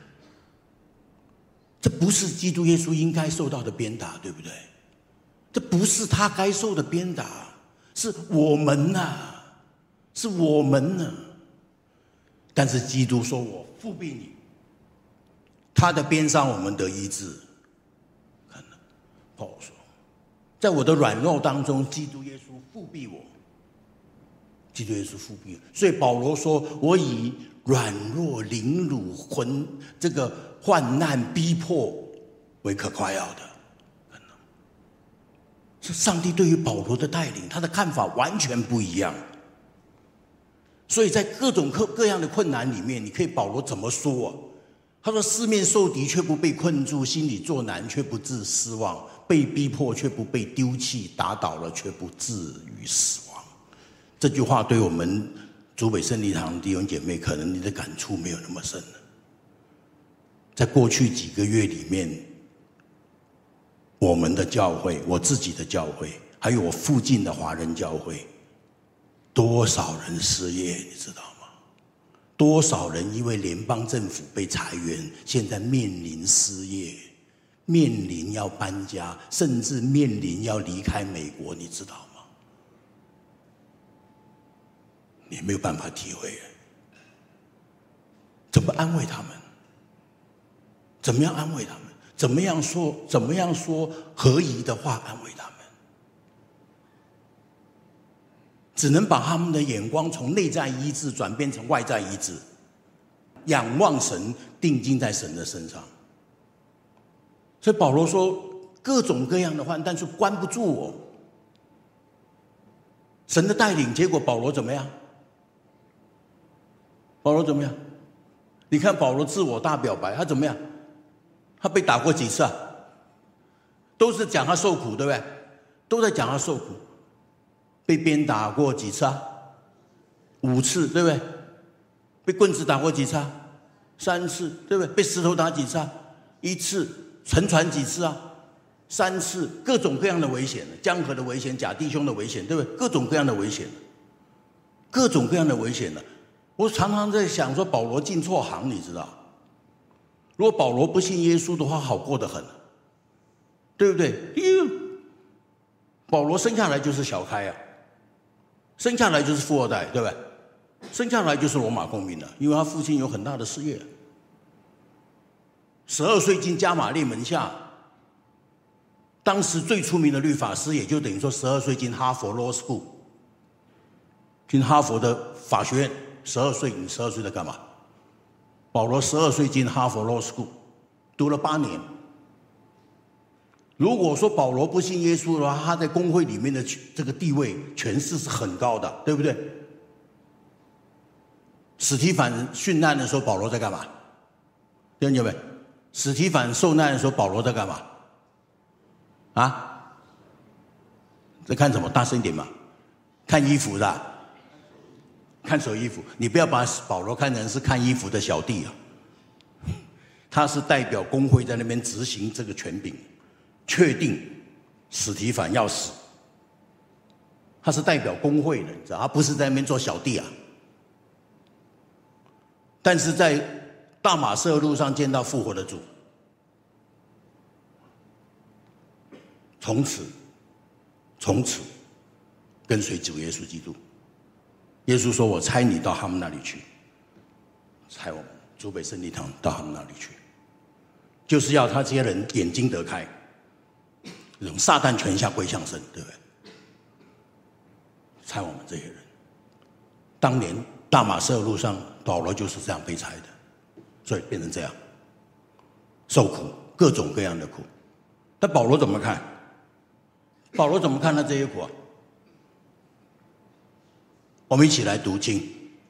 这不是基督耶稣应该受到的鞭打，对不对？这不是他该受的鞭打，是我们呐、啊，是我们呢、啊。但是基督说：“我复庇你。”他的鞭伤我们得医治。看了，保罗说：“在我的软弱当中，基督耶稣复庇我。基督耶稣复庇我。”所以保罗说：“我以软弱、凌辱、混这个患难、逼迫为可夸耀的。”是上帝对于保罗的带领，他的看法完全不一样。所以在各种各各样的困难里面，你可以保罗怎么说啊？他说：“四面受敌却不被困住，心里作难却不致失望，被逼迫却不被丢弃，打倒了却不至于死亡。”这句话对我们竹北圣礼堂的弟兄姐妹，可能你的感触没有那么深了。在过去几个月里面，我们的教会，我自己的教会，还有我附近的华人教会，多少人失业，你知道吗？多少人因为联邦政府被裁员，现在面临失业，面临要搬家，甚至面临要离开美国，你知道吗？你没有办法体会，怎么安慰他们？怎么样安慰他们？ 怎么样说怎么样说合宜的话安慰他们，只能把他们的眼光从内在医治转变成外在医治，仰望神，定睛在神的身上。所以保罗说，各种各样的患难是关不住我。神的带领，结果保罗怎么样？保罗怎么样？你看保罗自我大表白，他怎么样？他被打过几次啊？都是讲他受苦，对不对？都在讲他受苦。被鞭打过几次啊？五次，对不对？被棍子打过几次啊？三次，对不对？被石头打几次啊？一次。沉船几次啊？三次。各种各样的危险，江河的危险，假弟兄的危险，对不对？各种各样的危险，各种各样的危险了。我常常在想说，保罗进错行，你知道？如果保罗不信耶稣的话，好过得很，对不对？保罗生下来就是小开啊，生下来就是富二代，对不对？生下来就是罗马公民了，因为他父亲有很大的事业。十二岁进加玛列门下，当时最出名的律法师，也就等于说十二岁进哈佛 Law School， 进哈佛的法学院。十二岁，你十二岁在干嘛？保罗十二岁进哈佛 Law School， 读了八年。如果说保罗不信耶稣的话，他在公会里面的这个地位、权势是很高的，对不对？史提反殉难的时候，保罗在干嘛？弟兄姐妹，史提反受难的时候，保罗在干嘛？啊？在看什么？大声一点嘛！看衣服的。看什么衣服？你不要把保罗看成是看衣服的小弟啊，他是代表公会在那边执行这个权柄，确定史提反要死，他是代表公会的，你知道，他不是在那边做小弟啊。但是在大马色路上见到复活的主，从此，从此跟随主耶稣基督。耶稣说：“我差你到他们那里去，差我们主北圣礼堂到他们那里去，就是要他这些人眼睛得开，让撒旦权下归向神，对不对？差我们这些人。当年大马色路上，保罗就是这样被差的，所以变成这样，受苦，各种各样的苦。但保罗怎么看？保罗怎么看他这些苦啊？我们一起来读经。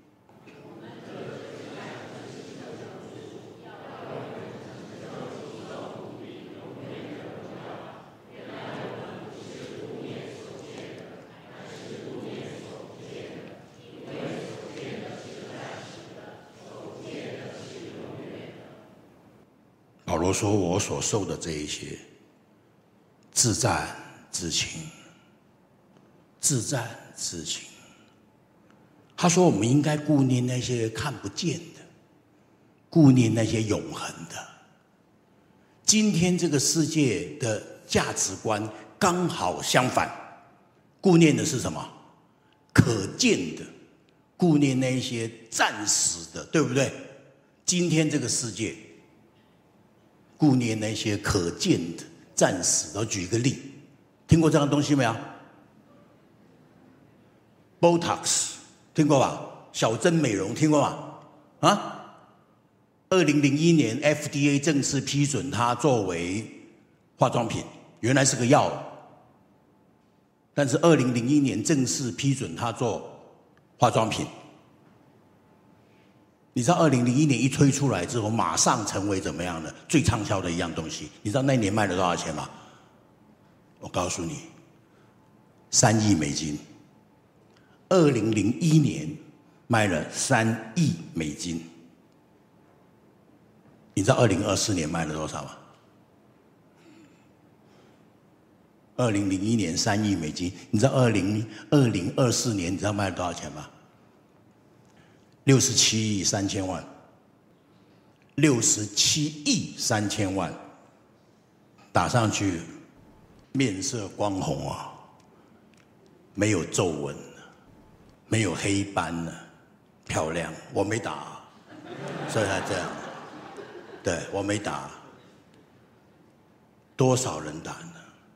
保罗说：“我所受的这一些，自战自轻，自战自轻。”他说：“我们应该顾念那些看不见的，顾念那些永恒的。今天这个世界的价值观刚好相反，顾念的是什么？可见的，顾念那些暂时的，对不对？今天这个世界，顾念那些可见的、暂时的。我举一个例，听过这样的东西没有 ？Botox。”听过吧？小针美容听过吧？啊，二零零一年 F D A 正式批准它作为化妆品，原来是个药，但是二零零一年正式批准它做化妆品。你知道二零零一年一推出来之后，马上成为怎么样的最畅销的一样东西？你知道那一年卖了多少钱吗？我告诉你，三亿美金。二零零一年卖了三亿美金，你知道二零二四年卖了多少吗？二零零一年三亿美金，你知道二零二零二四年你知道卖了多少钱吗？六十七亿三千万，六十七亿三千万，打上去，面色光红啊，没有皱纹。没有黑斑了，漂亮。我没打，所以才这样。对，我没打。 多少人打呢？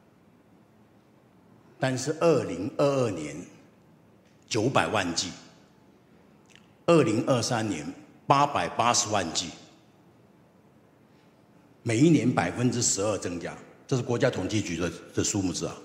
但是二零二二年九百万剂，二零二三年八百八十万剂，每一年百分之十二增加，这是国家统计局的的数目字啊。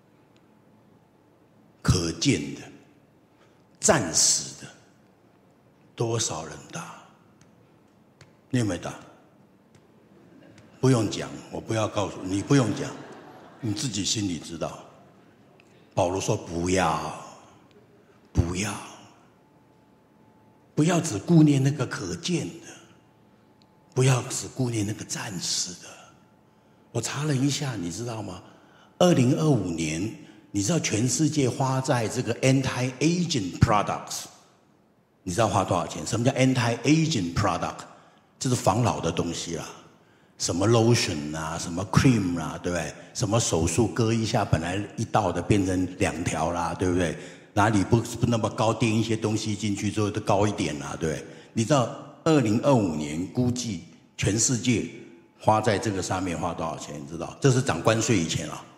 可见的、战死的，多少人打？你有没有打？不用讲，我不要告诉你，不用讲，你自己心里知道。保罗说：“不要，不要，不要只顾念那个可见的，不要只顾念那个暂时的。”我查了一下，你知道吗？二零二五年，你知道全世界花在这个 anti-aging products， 你知道花多少钱？什么叫 anti-aging product？ 这是防老的东西啦。什么 lotion 啊，什么 cream 啊，对不对？什么手术割一下，本来一道的变成两条啦，对不对？哪里不不那么高，垫一些东西进去之后都高一点啦，对不对？你知道二零二五年估计全世界花在这个上面花多少钱？你知道？这是涨关税以前啊，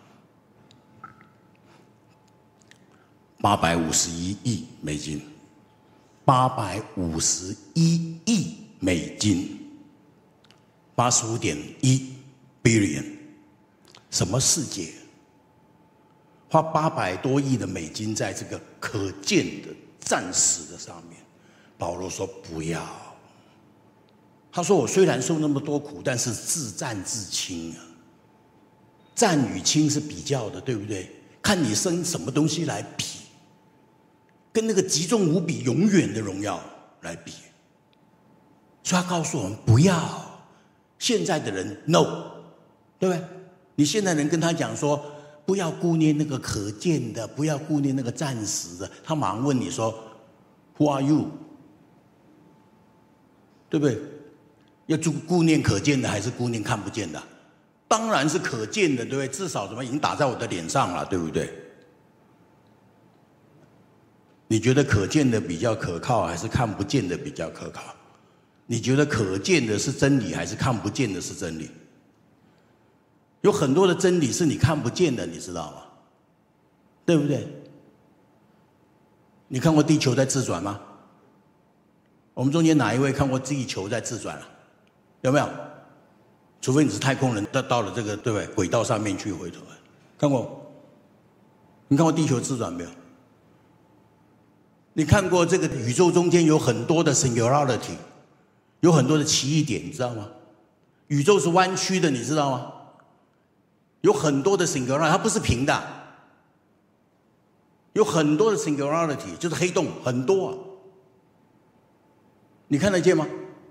八百五十一亿美金，八百五十一亿美金。八十五点一 billion， 什么世界？花八百多亿的美金在这个可见的、暂时的上面。保罗说不要。他说：“我虽然受那么多苦，但是自战自轻啊。战与轻是比较的，对不对？看你生什么东西来比，跟那个极重无比、永远的荣耀来比。所以他告诉我们不要。”现在的人 no， 对不对？你现在人跟他讲说，不要顾念那个可见的，不要顾念那个暂时的，他马上问你说 ，Who are you？ 对不对？要顾顾念可见的还是顾念看不见的？当然是可见的，对不对？至少怎么已经打在我的脸上了，对不对？你觉得可见的比较可靠，还是看不见的比较可靠？你觉得可见的是真理，还是看不见的是真理？有很多的真理是你看不见的，你知道吗？对不对？你看过地球在自转吗？我们中间哪一位看过地球在自转啊？有没有？除非你是太空人，到到了这个对不对轨道上面去回头看过？你看过地球自转没有？你看过这个宇宙中间有很多的 singularity？有很多的奇异点，你知道吗？宇宙是弯曲的，你知道吗？有很多的 singularity， 它不是平的。有很多的 singularity， 就是黑洞，很多啊。你看得见吗？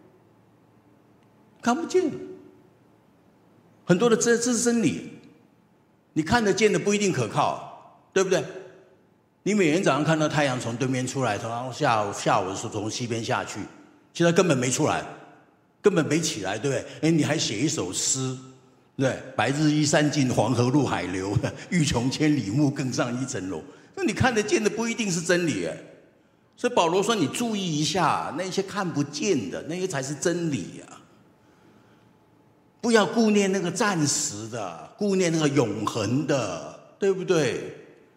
看不见。很多的这这是真理，你看得见的不一定可靠，对不对？你每天早上看到太阳从对面出来，然后下午下午的时候从西边下去。现在根本没出来，根本没起来，对不对？哎，你还写一首诗，对不对？白日依山尽，黄河入海流，欲穷千里目，更上一层楼。那你看得见的不一定是真理，哎。所以保罗说：“你注意一下，那些看不见的，那些才是真理呀、啊！不要顾念那个暂时的，顾念那个永恒的，对不对？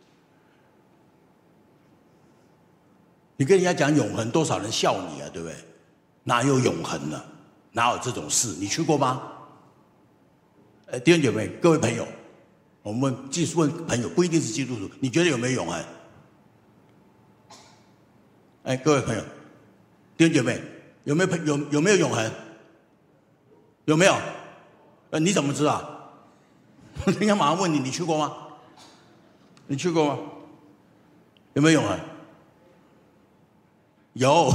你跟人家讲永恒，多少人笑你啊，对不对？哪有永恒呢？哪有这种事？你去过吗？呃，弟兄姐妹，各位朋友，我们问，继续问朋友，不一定是基督徒，你觉得有没有永恒？哎，各位朋友，弟兄姐妹，有没有有有没有永恒？有没有？呃，你怎么知道？人家马上问你，你去过吗？你去过吗？有没有永恒？有。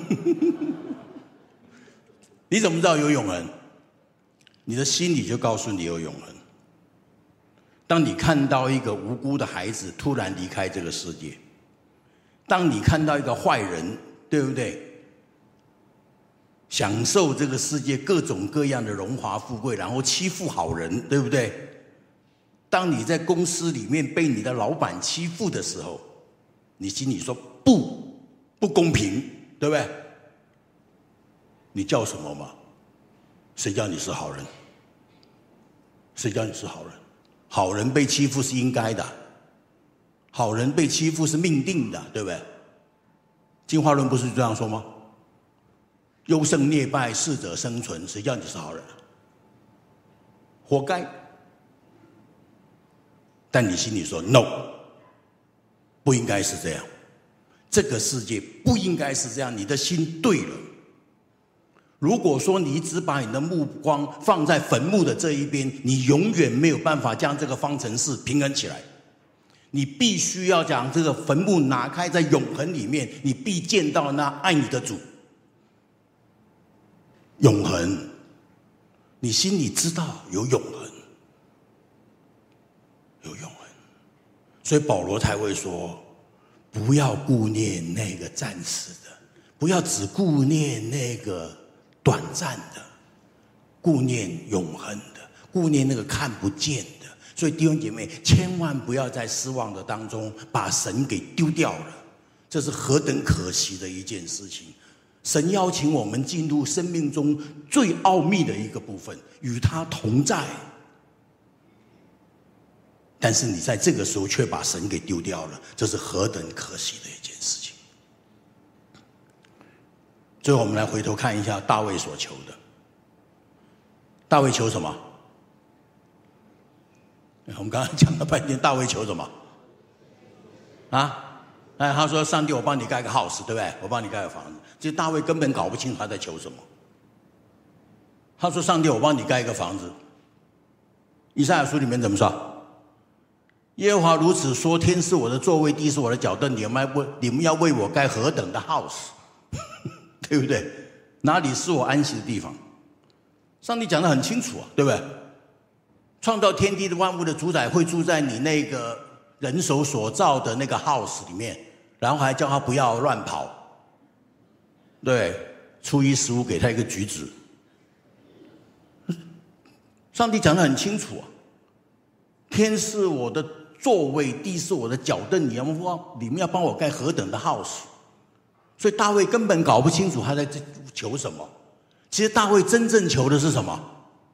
你怎么知道有永恒？你的心里就告诉你有永恒。当你看到一个无辜的孩子突然离开这个世界，当你看到一个坏人，对不对？享受这个世界各种各样的荣华富贵，然后欺负好人，对不对？当你在公司里面被你的老板欺负的时候，你心里说不，不公平，对不对？你叫什么吗？谁叫你是好人？ 谁叫你是好人？好人被欺负是应该的，好人被欺负是命定的，对不对？进化论不是这样说吗？优胜劣败，适者生存，谁叫你是好人？活该。但你心里说 no， 不应该是这样，这个世界不应该是这样，你的心对了。如果说你只把你的目光放在坟墓的这一边，你永远没有办法将这个方程式平衡起来。你必须要将这个坟墓拿开，在永恒里面，你必见到那爱你的主。永恒，你心里知道有永恒，有永恒，所以保罗才会说，不要顾念那个暂时的，不要只顾念那个短暂的，顾念永恒的，顾念那个看不见的。所以弟兄姐妹，千万不要在失望的当中把神给丢掉了，这是何等可惜的一件事情。神邀请我们进入生命中最奥秘的一个部分，与他同在。但是你在这个时候却把神给丢掉了，这是何等可惜的一件事情。最后我们来回头看一下大卫所求的。大卫求什么？我们刚刚讲了半天，大卫求什么？啊？哎，他说：“上帝，我帮你盖个 house， 对不对？我帮你盖个房子。”其实大卫根本搞不清楚他在求什么。他说：“上帝，我帮你盖一个房子。”以赛亚书里面怎么说？耶和华如此说：“天是我的座位，地是我的脚凳，你们要为你们要为我盖何等的 house， 对不对？哪里是我安息的地方？”上帝讲得很清楚啊，对不对？创造天地的万物的主宰会住在你那个人手所造的那个 house 里面，然后还叫他不要乱跑。对，初一十五给他一个橘子。上帝讲得很清楚啊，天是我的座位，地是我的脚凳，你们要你们要帮我盖何等的 house。所以大卫根本搞不清楚他在求什么。其实大卫真正求的是什么？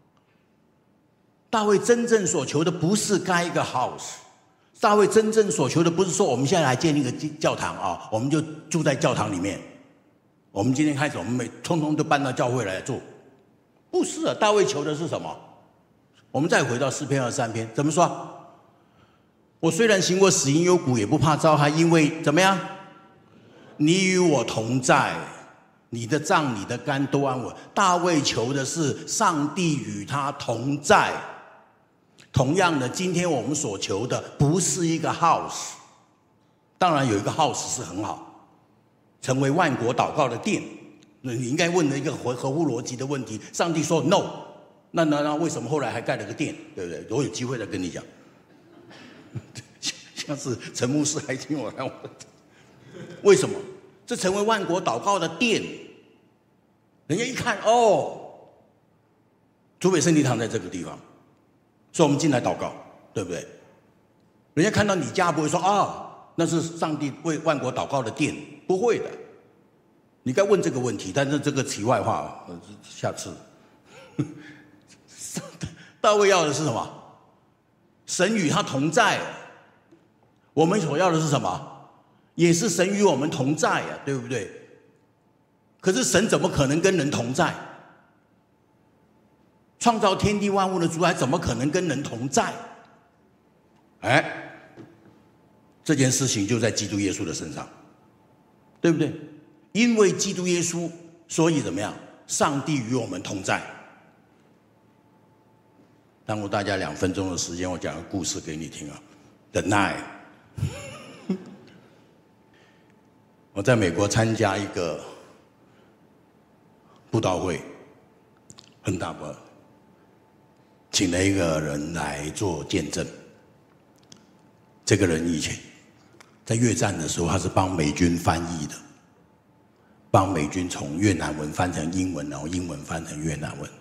大卫真正所求的不是盖一个 house， 大卫真正所求的不是说我们现在来建立一个教堂啊，我们就住在教堂里面，我们今天开始我们每通通都搬到教会来住，不是啊。大卫求的是什么？我们再回到诗篇二十三篇，怎么说？我虽然行过死荫幽谷，也不怕遭害，因为怎么样？你与我同在，你的杖你的竿都安稳。大卫求的是上帝与他同在。同样的，今天我们所求的不是一个 house， 当然有一个 house 是很好，成为万国祷告的殿。你应该问了一个合合乎逻辑的问题。上帝说 no， 那那那为什么后来还盖了个殿？对不对？我有机会再跟你讲。像是陈牧师还听我看我，为什么？这成为万国祷告的殿，人家一看哦，竹北圣礼堂在这个地方。所以我们进来祷告，对不对？人家看到你家不会说啊，那是上帝为万国祷告的殿，不会的。你该问这个问题，但是这个题外话，下次。大卫要的是什么？神与他同在。我们所要的是什么？也是神与我们同在啊，对不对？可是神怎么可能跟人同在？创造天地万物的主宰怎么可能跟人同在？哎，这件事情就在基督耶稣的身上，对不对？因为基督耶稣，所以怎么样？上帝与我们同在。耽误大家两分钟的时间，我讲个故事给你听啊。忍耐。我在美国参加一个布道会，很大波。请了一个人来做见证。这个人以前在越战的时候，他是帮美军翻译的，帮美军从越南文翻成英文，然后英文翻成越南文。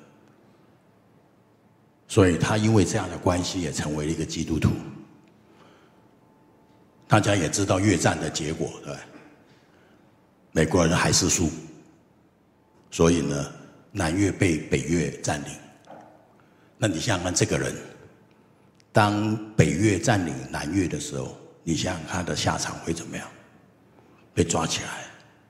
所以他因为这样的关系，也成为了一个基督徒。大家也知道越战的结果，对吧？美国人还是输，所以呢，南越被北越占领。 那你想想看，这个人当北越占领南越的时候，你想想他的下场会怎么样？被抓起来，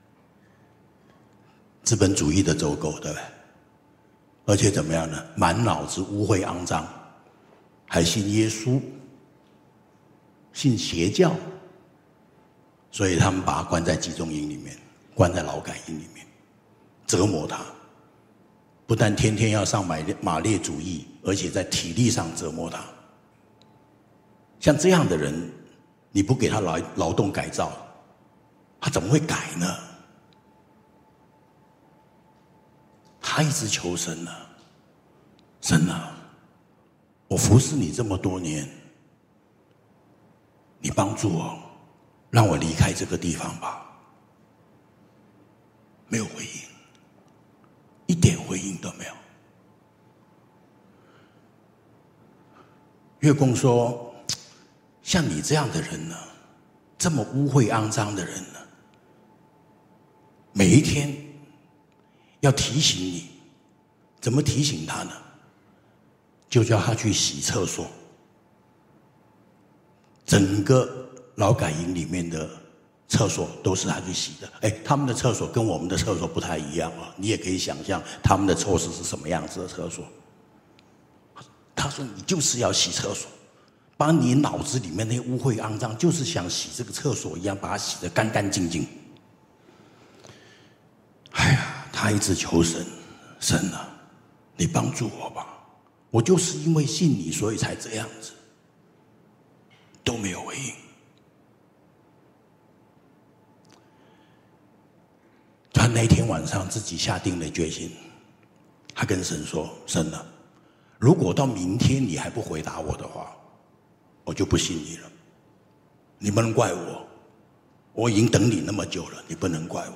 资本主义的走狗，对不对？而且怎么样呢？满脑子污秽肮脏，还信耶稣，信邪教，所以他们把他关在集中营里面，关在劳改营里面，折磨他。不但天天要上马列马列主义，而且在体力上折磨他。像这样的人，你不给他劳劳动改造，他怎么会改呢？他一直求神啊，神啊，我服侍你这么多年，你帮助我，让我离开这个地方吧。没有回应，一点回应都没有。月公说，像你这样的人呢，这么污秽肮脏的人呢，每一天要提醒你，怎么提醒他呢？就叫他去洗厕所。整个劳改营里面的厕所都是他去洗的。哎，他们的厕所跟我们的厕所不太一样啊，你也可以想象他们的厕所是什么样子的厕所。他说你就是要洗厕所，把你脑子里面那些污秽肮脏，就是像洗这个厕所一样，把它洗得干干净净。哎呀，他一直求神，神啊，你帮助我吧，我就是因为信你，所以才这样子，都没有回应。他那天晚上自己下定了决心，他跟神说：“神啊，如果到明天你还不回答我的话，我就不信你了。你不能怪我，我已经等你那么久了，你不能怪我。”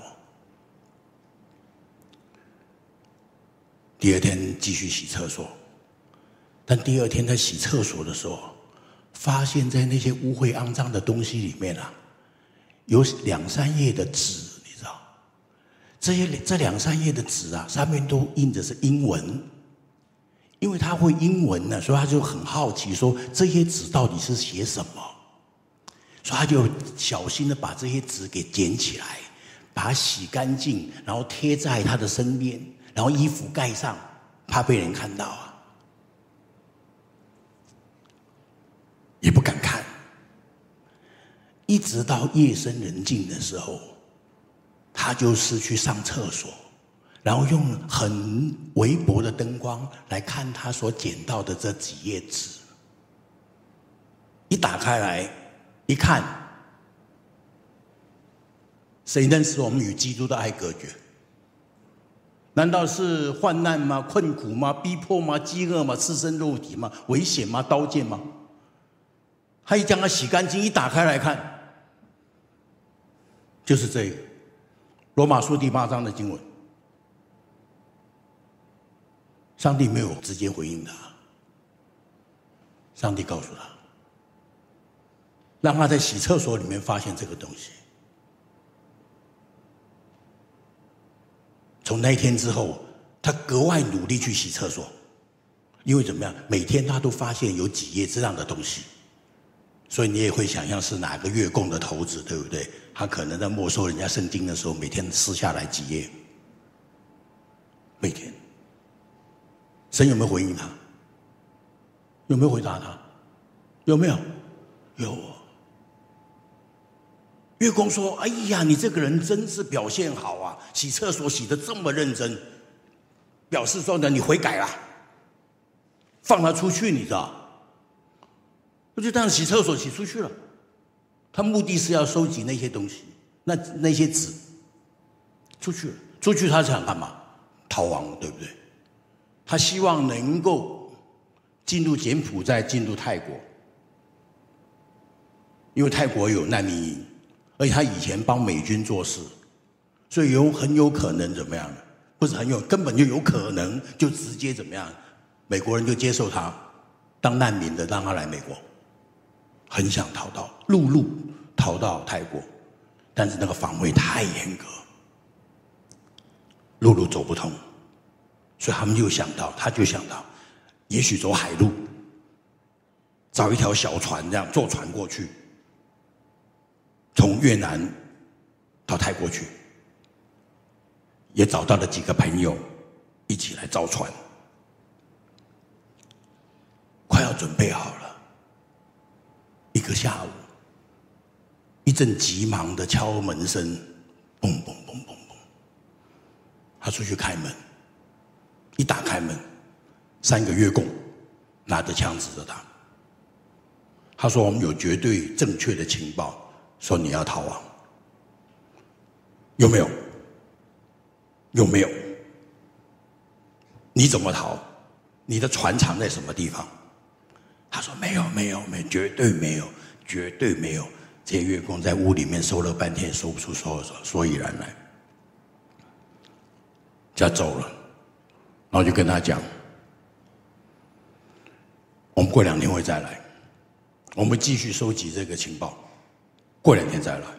第二天继续洗厕所，但第二天在洗厕所的时候，发现在那些污秽肮脏的东西里面啊，有两三页的纸，你知道？这些这两三页的纸啊，上面都印着是英文，因为他会英文呢，所以他就很好奇，说这些纸到底是写什么？所以他就小心的把这些纸给捡起来，把它洗干净，然后贴在他的身边，然后衣服盖上，怕被人看到啊，也不敢看。一直到夜深人静的时候，他就是去上厕所，然后用很微薄的灯光来看他所捡到的这几页纸。一打开来一看，谁能使我们与基督的爱隔绝？难道是患难吗？困苦吗？逼迫吗？饥饿吗？赤身肉体吗？危险吗？刀剑吗？他一将它洗干净，一打开来看，就是这个罗马书第八章的经文。上帝没有直接回应他，上帝告诉他，让他在洗厕所里面发现这个东西。从那一天之后，他格外努力去洗厕所，因为怎么样？每天他都发现有几页这样的东西，所以你也会想象是哪个月供的头子，对不对？他可能在没收人家圣经的时候，每天撕下来几页，每天。神有没有回应他？有没有回答他？有没有？有。月公说：“哎呀，你这个人真是表现好啊，洗厕所洗得这么认真，表示说呢你悔改了，放他出去，你知道？我就这样洗厕所洗出去了。他目的是要收集那些东西，那那些纸，出去了，出去他想干嘛？逃亡，对不对？他希望能够进入柬埔寨，进入泰国，因为泰国有难民营。”而且他以前帮美军做事，所以有很有可能怎么样？不是很有，根本就有可能就直接怎么样？美国人就接受他当难民的，让他来美国。很想逃到陆路逃到泰国，但是那个防卫太严格，陆路走不通，所以他们就想到，他就想到也许走海路，找一条小船，这样坐船过去，从越南到泰国去，也找到了几个朋友一起来造船，快要准备好了。一个下午，一阵急忙的敲门声，嘣嘣嘣嘣嘣，他出去开门，一打开门，三个越共拿着枪指着他，他说：“我们有绝对正确的情报，说你要逃亡，有没有？有没有？你怎么逃？你的船藏在什么地方？”他说：“没有，没有，没有，绝对没有，绝对没有。”这些越共在屋里面搜了半天，搜不出所所以然来，就走了。然后就跟他讲：“我们过两天会再来，我们继续收集这个情报，过两天再来。”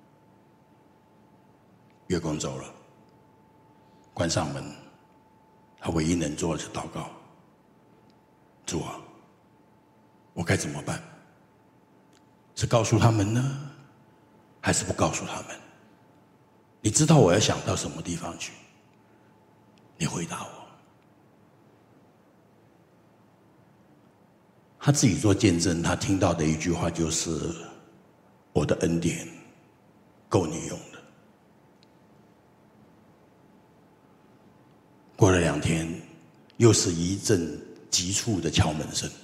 越共走了，关上门，他唯一能做的是祷告：“主啊，我该怎么办？是告诉他们呢，还是不告诉他们？你知道我要想到什么地方去？你回答我。”他自己做见证，他听到的一句话就是：“我的恩典够你用的。”过了两天，又是一阵急促的敲门声。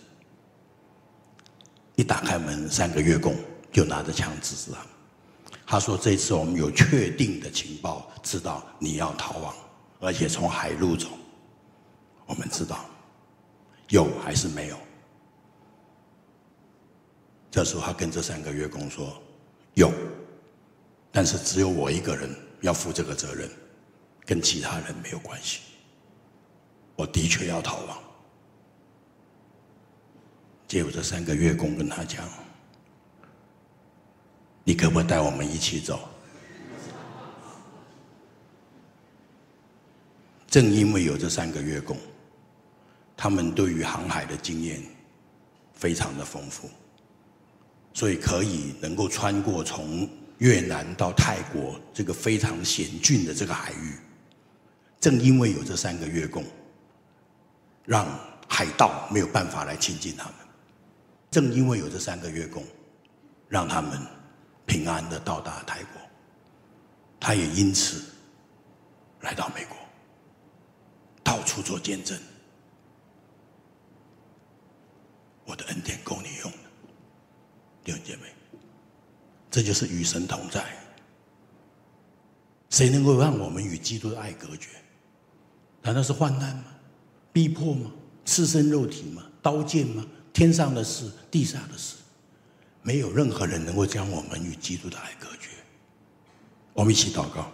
一打开门，三个越共就拿着枪指着他。他说：“这次我们有确定的情报，知道你要逃亡，而且从海路走。我们知道有还是没有？”这时候他跟这三个越共说：“有，但是只有我一个人要负这个责任，跟其他人没有关系。我的确要逃亡。”结果这三个越共跟他讲：“你可不可以带我们一起走？”正因为有这三个越共，他们对于航海的经验非常的丰富，所以可以能够穿过从越南到泰国这个非常险峻的这个海域。正因为有这三个越共，让海盗没有办法来亲近他们。正因为有这三个越共，让他们平安的到达泰国，他也因此来到美国，到处做见证。我的恩典够你用的，弟兄姐妹，这就是与神同在。谁能够让我们与基督的爱隔绝？难道是患难吗？逼迫吗？赤身肉体吗？刀剑吗？天上的事，地下的事，没有任何人能够将我们与基督的爱隔绝。我们一起祷告。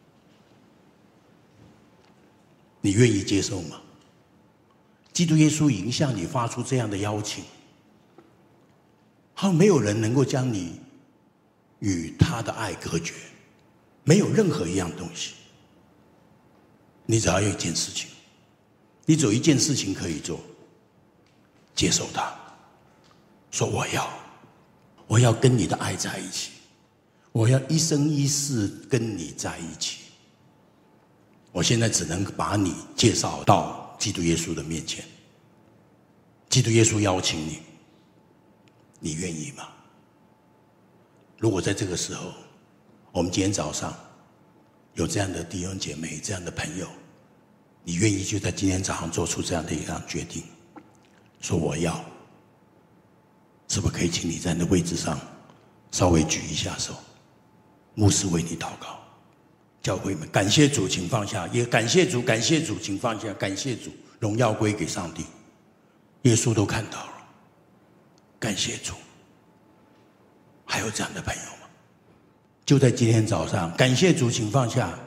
你愿意接受吗？基督耶稣已经向你发出这样的邀请，好，没有人能够将你与他的爱隔绝，没有任何一样东西。你只要有一件事情，你只有一件事情可以做，接受他，说我要，我要跟你的爱在一起，我要一生一世跟你在一起。我现在只能把你介绍到基督耶稣的面前，基督耶稣邀请你，你愿意吗？如果在这个时候，我们今天早上有这样的弟兄姐妹，这样的朋友，你愿意就在今天早上做出这样的一个决定，说我要，是不是可以请你在那位置上稍微举一下手，牧师为你祷告。教会们，感谢主，请放下，也感谢主，感谢主，请放下，感谢主，荣耀归给上帝。耶稣都看到了，感谢主。还有这样的朋友吗？就在今天早上，感谢主，请放下，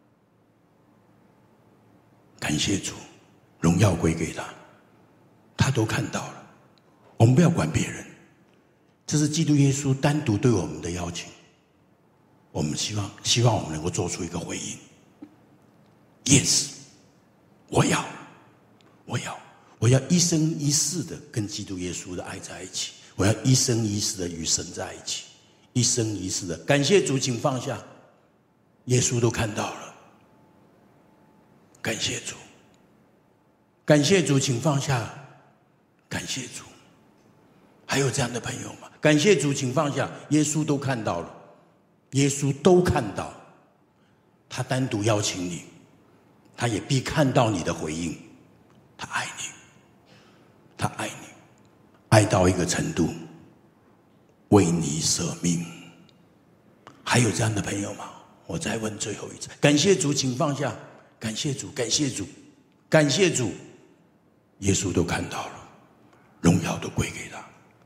感谢主，荣耀归给他，他都看到了。我们不要管别人，这是基督耶稣单独对我们的邀请。我们希望，希望我们能够做出一个回应。Yes， 我要，我要， 我要一生一世的跟基督耶稣的爱在一起，我要一生一世的与神在一起，一生一世的感谢主，请放下。耶稣都看到了，感谢主，感谢主，请放下，感谢主。还有这样的朋友吗？感谢主，请放下。耶稣都看到了，耶稣都看到，他单独邀请你，他也必看到你的回应。他爱你，他爱你，爱到一个程度，为你舍命。还有这样的朋友吗？我再问最后一次，感谢主，请放下。感谢主，感谢主，感谢主。耶稣都看到了，荣耀都归给他。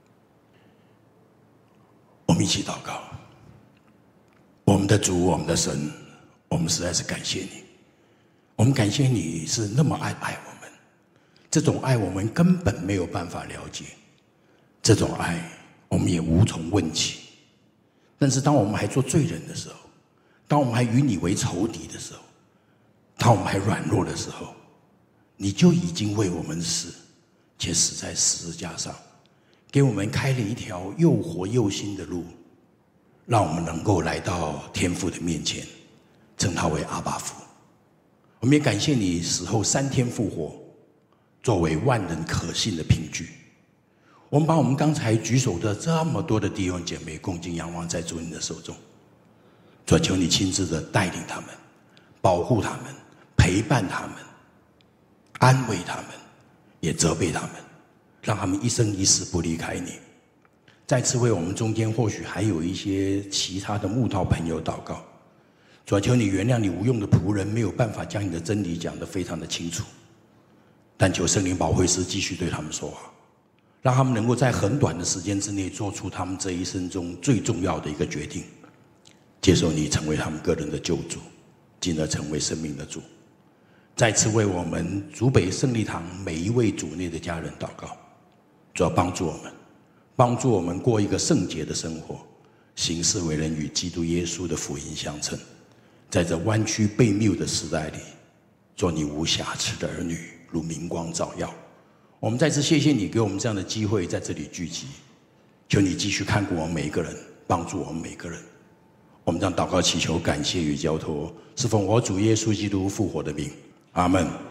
我们一起祷告。我们的主，我们的神，我们实在是感谢你。我们感谢你是那么爱爱我们，这种爱我们根本没有办法了解，这种爱我们也无从问起。但是当我们还做罪人的时候，当我们还与你为仇敌的时候，当我们还软弱的时候，你就已经为我们死，且死在十字架上，给我们开了一条又活又新的路，让我们能够来到天父的面前，称他为阿爸父。我们也感谢你死后三天复活，作为万人可信的凭据。我们把我们刚才举手的这么多的弟兄姐妹恭敬仰望在主你的手中，主，求你亲自的带领他们，保护他们，陪伴他们，安慰他们，也责备他们，让他们一生一世不离开你。再次为我们中间或许还有一些其他的慕道朋友祷告，主，求你原谅你无用的仆人，没有办法将你的真理讲得非常的清楚，但求圣灵保惠师继续对他们说话，让他们能够在很短的时间之内做出他们这一生中最重要的一个决定，接受你成为他们个人的救主，进而成为生命的主。再次为我们竹北圣利堂每一位主内的家人祷告，主要帮助我们，帮助我们过一个圣洁的生活，行事为人与基督耶稣的福音相称。在这弯曲悖谬的时代里，做你无瑕疵的儿女，如明光照耀。我们再次谢谢你给我们这样的机会在这里聚集，求你继续看顾我们每一个人，帮助我们每一个人。我们将祷告祈求感谢与交托，是奉我主耶稣基督复活的名，阿们。